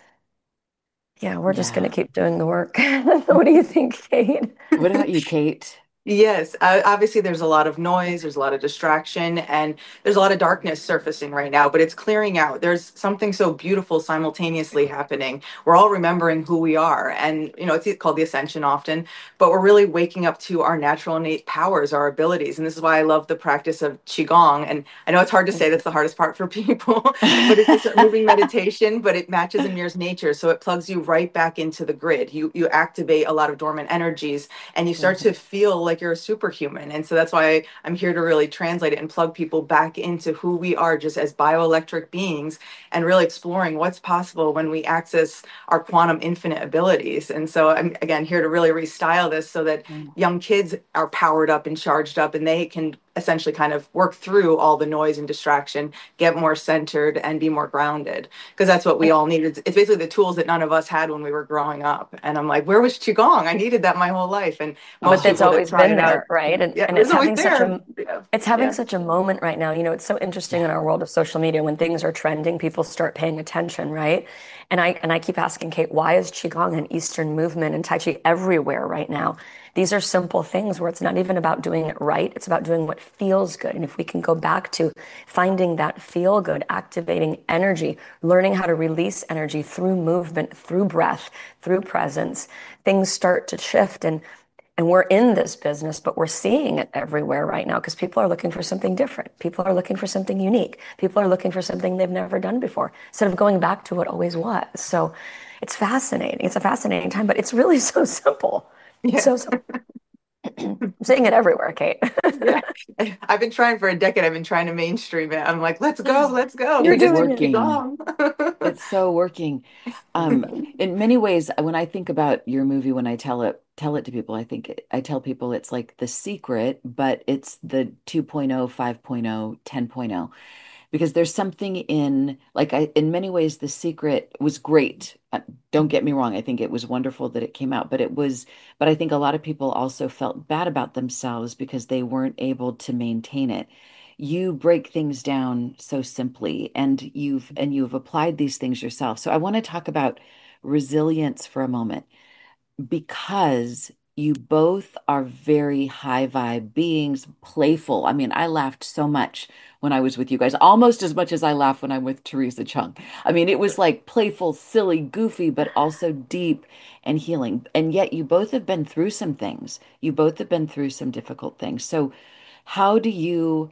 I: yeah, we're just going to
B: Yeah.
I: keep doing the work. What do you think, Kate?
B: What about you, Kate?
H: Yes, obviously there's a lot of noise, there's a lot of distraction, and there's a lot of darkness surfacing right now, but it's clearing out. There's something so beautiful simultaneously happening. We're all remembering who we are, and it's called the ascension often, but we're really waking up to our natural innate powers, our abilities. And this is why I love the practice of Qigong. And I know it's hard to say, that's the hardest part for people, but it's this moving meditation, but it matches and mirrors nature. So it plugs you right back into the grid. You activate a lot of dormant energies and you start to feel like like you're a superhuman. And so that's why I'm here to really translate it and plug people back into who we are just as bioelectric beings, and really exploring what's possible when we access our quantum infinite abilities. And so I'm again here to really restyle this so that young kids are powered up and charged up, and they can essentially kind of work through all the noise and distraction, get more centered, and be more grounded. Because that's what we all needed. It's basically the tools that none of us had when we were growing up. And I'm like, where was Qigong? I needed that my whole life. And most
I: But it's
H: people that
I: always
H: try
I: been
H: it out,
I: there, right? And
H: yeah,
I: and
H: it's
I: it's
H: always
I: having such
H: there.
I: a
H: Yeah.
I: it's having
H: Yeah.
I: such a moment right now. It's so interesting in our world of social media when things are trending, people start paying attention, right? And I keep asking Kate, why is Qigong an Eastern movement and Tai Chi everywhere right now? These are simple things where it's not even about doing it right, it's about doing what feels good. And if we can go back to finding that feel good, activating energy, learning how to release energy through movement, through breath, through presence, things start to shift. And we're in this business, but we're seeing it everywhere right now because people are looking for something different. People are looking for something unique. People are looking for something they've never done before instead of going back to what always was. So it's fascinating. It's a fascinating time, but it's really so simple.
H: Yeah.
I: So simple. I'm seeing it everywhere, Kate.
H: Yeah. I've been trying for a decade. I've been trying to mainstream it. I'm like, let's go, let's go.
I: You're
H: We
B: It's
H: just
I: doing
H: need
I: it.
B: working.
H: Qigong.
B: It's so working. In many ways, when I think about your movie, when I tell it to people, I tell people it's like The Secret, but it's the 2.0, 5.0, 10.0. Because there's something in many ways, The Secret was great. Don't get me wrong. I think it was wonderful that it came out, but I think a lot of people also felt bad about themselves because they weren't able to maintain it. You break things down so simply, and you've applied these things yourself. So I want to talk about resilience for a moment because you both are very high vibe beings, playful. I mean, I laughed so much when I was with you guys, almost as much as I laugh when I'm with Teresa Chung. I mean, it was like playful, silly, goofy, but also deep and healing. And yet you both have been through some things. You both have been through some difficult things. So how do you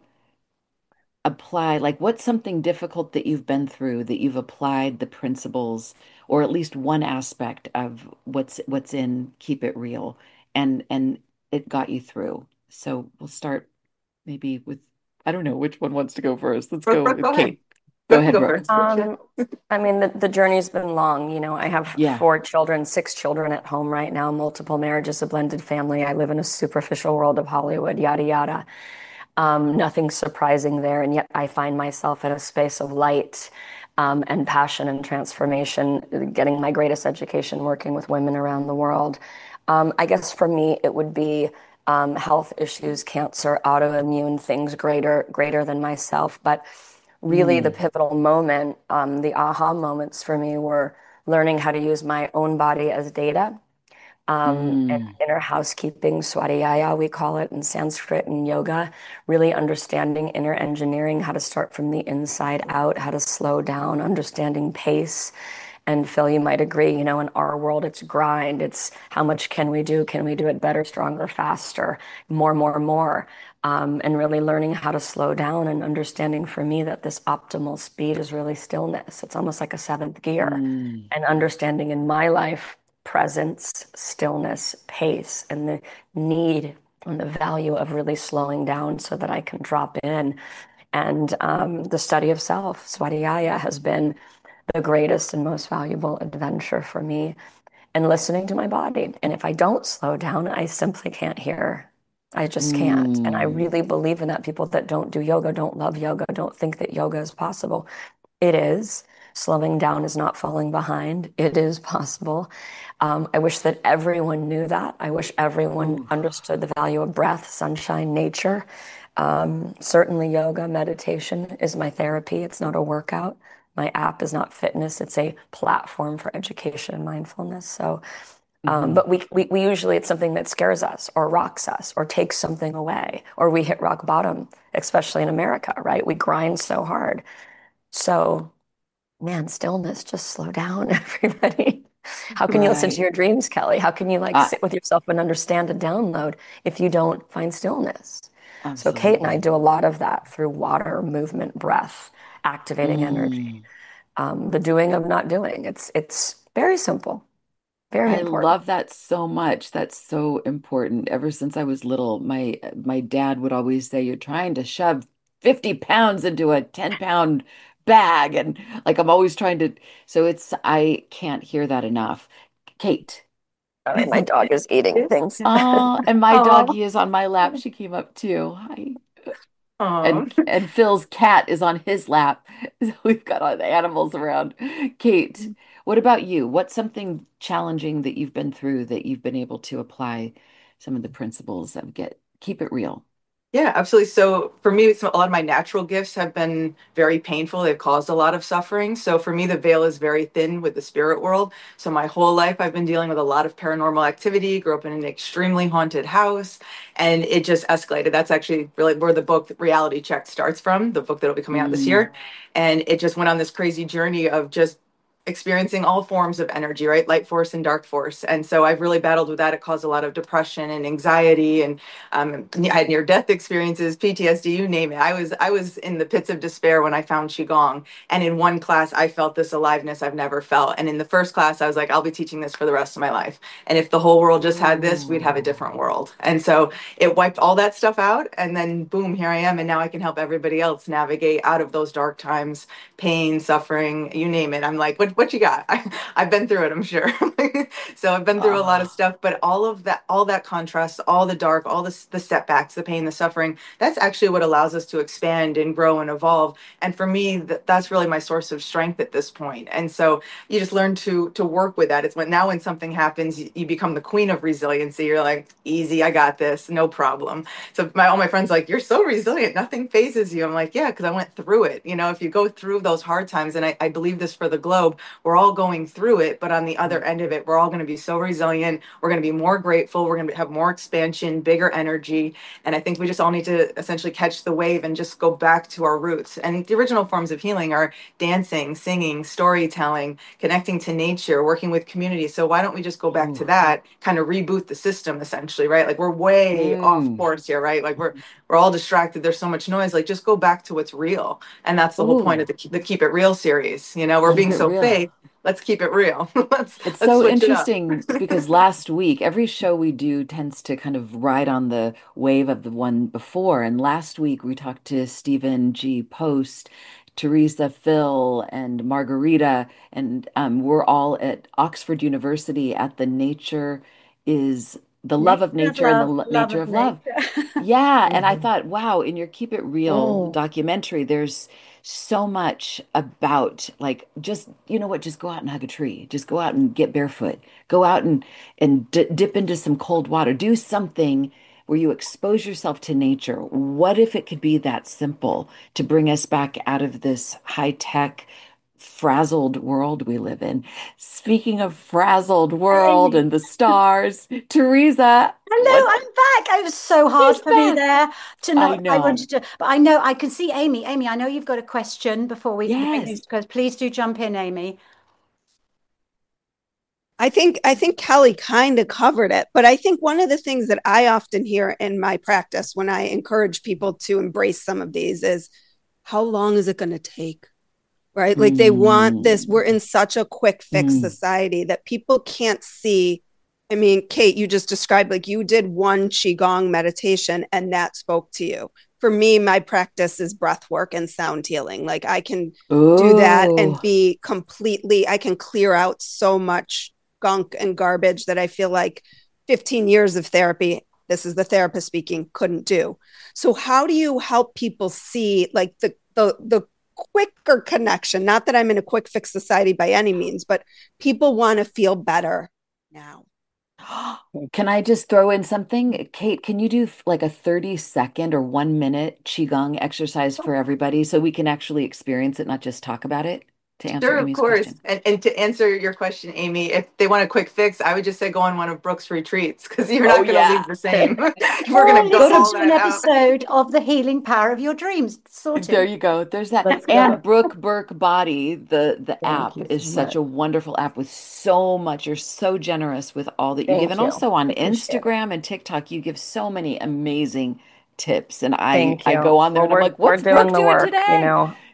B: apply, like what's something difficult that you've been through that you've applied the principles or at least one aspect of what's in Keep It Real and it got you through. So we'll start maybe with I don't know which one wants to go first. Let's go
H: Brooke,
B: with
H: go ahead.
B: Kate. Go
H: Brooke can
B: ahead,
H: go
B: Brooke.
H: first. Yeah.
I: I mean, the journey's been long. I have
B: Yeah.
I: 4 children, 6 children at home right now, multiple marriages, a blended family. I live in a superficial world of Hollywood, yada, yada. Nothing surprising there. And yet I find myself in a space of light, and passion and transformation, getting my greatest education working with women around the world. I guess for me, it would be health issues, cancer, autoimmune things greater than myself. But really, the
B: Mm,
I: pivotal moment, the aha moments for me were learning how to use my own body as data, and
B: mm,
I: inner housekeeping, swadhyaya, we call it in Sanskrit and yoga, really understanding inner engineering, how to start from the inside out, how to slow down, understanding pace. And Phil, you might agree, in our world, it's grind. It's how much can we do? Can we do it better, stronger, faster, more, more, more? And really learning how to slow down and understanding for me that this optimal speed is really stillness. It's almost like a seventh gear.
B: mm,
I: And understanding in my life presence, stillness, pace, and the need and the value of really slowing down so that I can drop in. And the study of self, Swadhyaya, has been the greatest and most valuable adventure for me, and listening to my body. And if I don't slow down, I simply can't hear. I just can't. And I
B: mm.
I: really believe in that. People that don't do yoga don't love yoga, don't think that yoga is possible. It is. Slowing down is not falling behind. It is possible. I wish that everyone knew that. I wish everyone
B: Ooh,
I: understood the value of breath, sunshine, nature. Certainly, yoga, meditation is my therapy. It's not a workout. My app is not fitness. It's a platform for education and mindfulness. So,
B: mhm.
I: but we usually, it's something that scares us or rocks us or takes something away, or we hit rock bottom, especially in America, right? We grind so hard. So, man, stillness, just slow down, everybody. How can you listen to
B: Right.
I: your dreams, Kelly? How can you like
B: Uh,
I: sit with yourself and understand a download if you don't find stillness? So Kate and I
B: Absolutely.
I: do a lot of that through water, movement, breath, activating energy.
B: Mm.
I: The doing of not doing. It's very simple. Very
B: I
I: important.
B: love that so much. That's so important. Ever since I was little, my dad would always say, "You're trying to shove 50 pounds into a 10-pound bag." And like I'm always trying to, so it's I can't hear that enough. Kate.
I: Sorry, my dog is eating things.
B: Oh, and my
G: Oh,
B: doggie is on my lap. She came up too. Hi.
H: Oh.
B: And Phil's cat is on his lap. So we've got all the animals around. Kate, what about you? What's something challenging that you've been through that you've been able to apply some of the principles of get keep it real?
H: Yeah, absolutely. So for me, a lot of my natural gifts have been very painful. They've caused a lot of suffering. So for me, the veil is very thin with the spirit world. So my whole life, I've been dealing with a lot of paranormal activity, grew up in an extremely haunted house, and it just escalated. That's actually really where the book Reality Check starts from, the book that'll be coming out this
B: Mm.
H: year. And it just went on this crazy journey of just experiencing all forms of energy, right? Light force and dark force. And so I've really battled with that. It caused a lot of depression and anxiety, and I had near death experiences, PTSD, you name it. I was in the pits of despair when I found Qigong. And in one class, I felt this aliveness I've never felt. And in the first class, I was like, I'll be teaching this for the rest of my life. And if the whole world just had this, we'd have a
B: Oh.
H: different world. And so it wiped all that stuff out. And then boom, here I am. And now I can help everybody else navigate out of those dark times, pain, suffering, you name it. I'm like, what you got? I've been through it, I'm sure. So I've been through a lot of
B: Oh.
H: stuff, but all that contrast, all the dark, all the setbacks, the pain, the suffering, that's actually what allows us to expand and grow and evolve. And for me, that's really my source of strength at this point. And so you just learn to work with that. It's when now when something happens, you become the queen of resiliency. You're like, easy, I got this, no problem. So all my friends like, you're so resilient, nothing phases you. I'm like, yeah, because I went through it. If you go through those hard times, and I believe this for the globe, we're all going through it, but on the other end of it, we're all going to be so resilient. We're going to be more grateful. We're going to have more expansion, bigger energy. And I think we just all need to essentially catch the wave and just go back to our roots. And the original forms of healing are dancing, singing, storytelling, connecting to nature, working with community. So why don't we just go back to
B: Ooh.
H: that, kind of reboot the system essentially, right? Like we're way off
B: Mm.
H: course here, right? Like we're all distracted. There's so much noise. Like just go back to what's real. And that's the whole point of
B: Ooh.
H: the Keep It Real series. We're
B: Keep
H: being
B: it
H: so
B: real.
H: fake. Let's keep it real. let's
B: It's
H: let's
B: so
H: switch it up.
B: interesting because last week, every show we do tends to kind of ride on the wave of the one before. And last week, we talked to Stephen G. Post, Teresa, Phil, and Margarita. And we're all at Oxford University at the Nature is the Love of
A: Nature of
B: Nature and the
A: love, love
B: Nature
A: of
B: of Love.
A: nature.
B: Yeah, and I
I: Mhm.
B: thought, wow, in your Keep It Real
I: Mm.
B: documentary, there's so much about like just you know what, just go out and hug a tree, just go out and get barefoot, go out and d dip into some cold water, do something where you expose yourself to nature. What if it could be that simple to bring us back out of this high-tech, frazzled world we live in? Speaking of frazzled
A: Hi,
B: world
A: Amy.
B: and the stars, Teresa,
A: Hello,
B: what
A: I'm back. It was so hard
B: is
A: for me
B: back?
A: there to
B: I
A: not. I
B: know.
A: wanted to, but I know I can see Amy. Amy, I know you've got a question before we
B: Yes.
A: because please do jump in, Amy.
G: I think Kelly kind of covered it, but I think one of the things that I often hear in my practice when I encourage people to embrace some of these is how long is it going to take? Right? Like they want this.
B: Mm,
G: We're in such a quick fix
B: mm.
G: society that people can't see. I mean, Kate, you just described like you did one Qigong meditation and that spoke to you. For me, my practice is breath work and sound healing. Like I can do that and
B: Oh,
G: be completely, I can clear out so much gunk and garbage that I feel like 15 years of therapy, this is the therapist speaking, couldn't do. So how do you help people see like the quicker connection? Not that I'm in a quick fix society by any means, but people want to feel better now.
B: can I just throw in something? Kate, can you do like a 30-second or 1 minute Qigong exercise for everybody so we can actually experience it, not just talk about it, to answer
H: Sure, of
B: Amy's
H: course.
B: question?
H: And to answer your question, Amy, if they want a quick fix, I would just say go on one of Brooke's retreats because you're
B: Oh,
H: not going to
B: yeah.
H: leave the same. We're going
A: Or
H: to gut
B: Go
A: listen
B: to
H: all
A: to an
H: that out.
A: episode of The Healing Power of Your Dreams.
B: There
A: Sorted.
B: you go. There's that.
I: Let's
B: And
I: go.
B: Brooke Burke Body, the
I: Thank
B: app
I: you
B: is
I: so
B: such
I: much.
B: a wonderful app with so much. You're so generous with all that you give.
I: Thank
B: And
I: you.
B: also on
I: I appreciate it.
B: Instagram and TikTok, you give so many amazing tips. And I
I: Thank
B: I
I: you.
B: go on there
I: Well,
B: and I'm
I: we're
B: like,
I: we're
B: what's
I: doing
B: Brooke
I: the
B: doing
I: work, you
B: today?
I: know.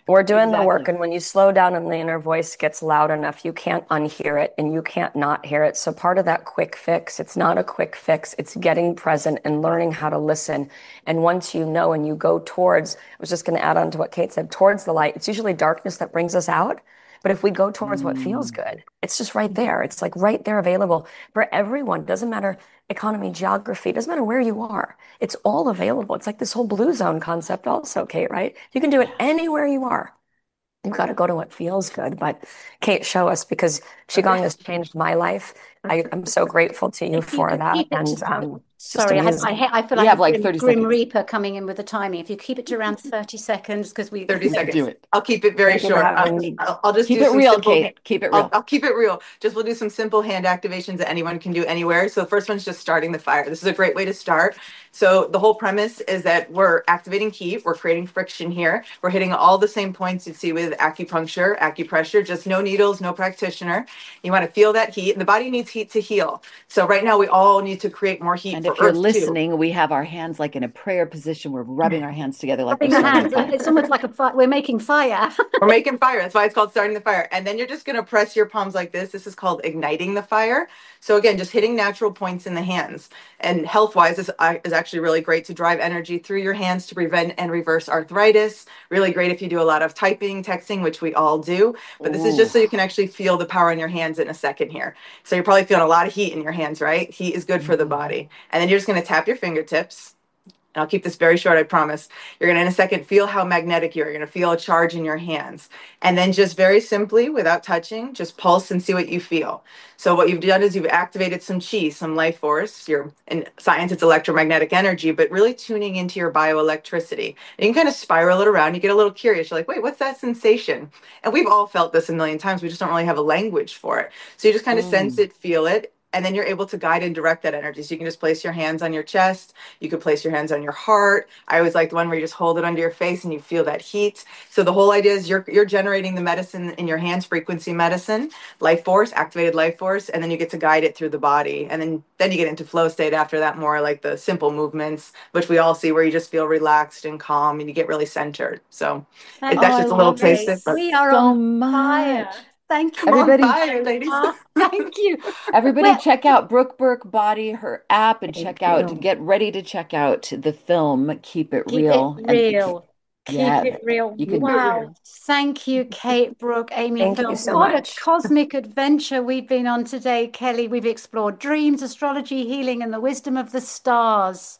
I: We're doing the work,
B: Exactly.
I: and when you slow down and the inner voice gets loud enough, you can't unhear it and you can't not hear it. So part of that quick fix, it's not a quick fix, it's getting present and learning how to listen. And once you know and you go towards, I was just going to add on to what Kate said, towards the light, it's usually darkness that brings us out. But if we go towards what feels good, it's just right there. It's like right there available for everyone. Doesn't matter economy, geography, doesn't matter where you are. It's all available. It's like this whole blue zone concept also, Kate, right? You can do it anywhere you are. You've got to go to what feels good. But Kate, show us, because Qigong has changed my life. I'm so grateful to you
A: If you
I: for
A: could
I: that.
A: keep it
I: And
A: to,
I: it's just
A: sorry,
I: amazing.
A: I feel
B: We
A: like
B: have
A: a
B: like 30
A: Grim
B: seconds.
A: Reaper coming in with the timing. If you keep it to around 30 seconds, because we
H: 30
B: Do
H: seconds.
B: it.
H: I'll keep it very
I: Thank you for
H: short.
I: having me.
H: I'll just
B: Keep
H: do
B: it
H: some
B: real,
H: simple.
B: Kate. Keep it real.
H: I'll keep it real. Just we'll do some simple hand activations that anyone can do anywhere. So the first one's just starting the fire. This is a great way to start. So the whole premise is that we're activating ki. We're creating friction here. We're hitting all the same points you'd see with acupuncture, acupressure, just no needles, no practitioner. You want to feel that heat. And the body needs heat to heal. So right now we all need to create more heat
B: And
H: for
B: if you're
H: Earth too.
B: listening, we have our hands like in a prayer position. We're rubbing our hands together like we're
A: rubbing our
B: starting a
A: hands.
B: fire.
A: It's almost like we're making fire.
H: We're making fire. That's why it's called starting the fire. And then you're just going to press your palms like this. This is called igniting the fire. So again, just hitting natural points in the hands. And health-wise, this is actually really great to drive energy through your hands to prevent and reverse arthritis. Really great if you do a lot of typing, texting, which we all do. But this is just so you can actually feel the power in your hands in a second here. So you're probably feeling a lot of heat in your hands, right? Heat is good for the body. And then you're just going to tap your fingertips. And I'll keep this very short, I promise. You're going to, in a second, feel how magnetic you are. You're going to feel a charge in your hands. And then just very simply, without touching, just pulse and see what you feel. So what you've done is you've activated some chi, some life force. In science, it's electromagnetic energy, but really tuning into your bioelectricity. And you can kind of spiral it around. You get a little curious. You're like, wait, what's that sensation? And we've all felt this a million times. We just don't really have a language for it. So you just kind of sense it, feel it. And then you're able to guide and direct that energy. So you can just place your hands on your chest. You could place your hands on your heart. I always like the one where you just hold it under your face and you feel that heat. So the whole idea is you're generating the medicine in your hands, frequency medicine, life force, activated life force, and then you get to guide it through the body. And then you get into flow state after that, more like the simple movements, which we all see, where you just feel relaxed and calm and you get really centered. So that's just a little taste of it.
A: We are
B: so
A: on
B: much.
A: fire. Thank you.
B: Everybody,
H: on fire, ladies.
A: Thank you.
B: everybody
A: Well,
B: check out Brooke Burke Body, her app, and
I: Thank you.
B: get ready to check out the film, Keep It
A: keep
B: Real.
A: it real.
B: Yeah,
A: Keep it real.
B: you can.
A: Wow. Thank you, Kate, Brooke, Amy,
I: Thank
A: Phil.
I: you so
A: What
I: much.
A: a cosmic adventure we've been on today, Kelly. We've explored dreams, astrology, healing, and the wisdom of the stars.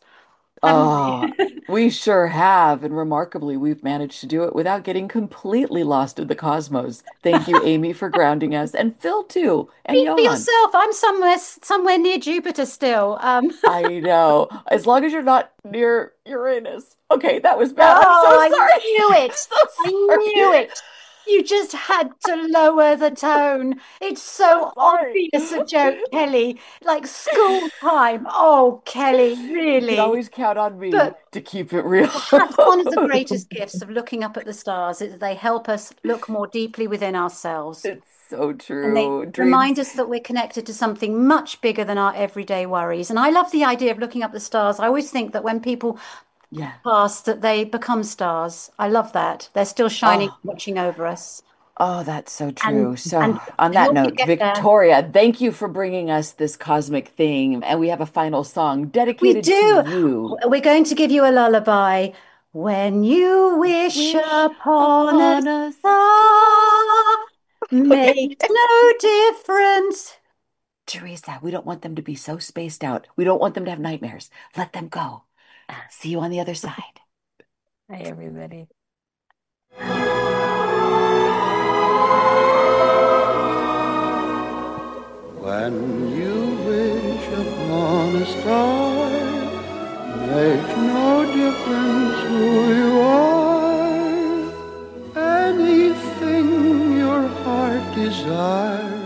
B: Oh, we sure have. And remarkably, we've managed to do it without getting completely lost in the cosmos. Thank you, Amy, for grounding us, and Phil too, and
A: Speak for
B: Johan.
A: yourself. I'm somewhere near Jupiter still.
B: I know. As long as you're not near Uranus. Okay, that was bad. I'm
A: Oh,
B: so
A: I
B: sorry.
A: knew it.
B: So
A: I
B: sorry.
A: knew it. You just had to lower the tone. It's so
B: Sorry.
A: obvious a joke, Kelly. Like school time. Oh, Kelly,
B: You can
A: really?
B: always count on me
A: But
B: to keep it real.
A: perhaps one of the greatest gifts of looking up at the stars is that they help us look more deeply within ourselves.
B: It's so
A: And they
B: true.
A: remind
B: Dreams.
A: us that we're connected to something much bigger than our everyday worries. And I love the idea of looking up the stars. I always think that when people
B: Yeah.
A: pass, that they become stars. I love that. They're still shining,
B: Oh,
A: watching over us.
B: that's so
A: And
B: true. So,
A: and
B: on
A: to
B: that
A: help you
B: note,
A: get there,
B: Victoria, thank you for bringing us this cosmic theme. And we have a final song
A: we
B: dedicated to
A: do.
B: you.
A: We're going to give you a lullaby. When you wish
B: Wish
A: upon a
B: upon us.
A: star,
B: Okay.
A: makes no difference.
B: Teresa, we don't want them to be so spaced out. We don't want them to have nightmares. Let them go. See you on the other side.
I: Hi, everybody.
C: When you wish upon a star, makes no difference who you are. Anything your heart desires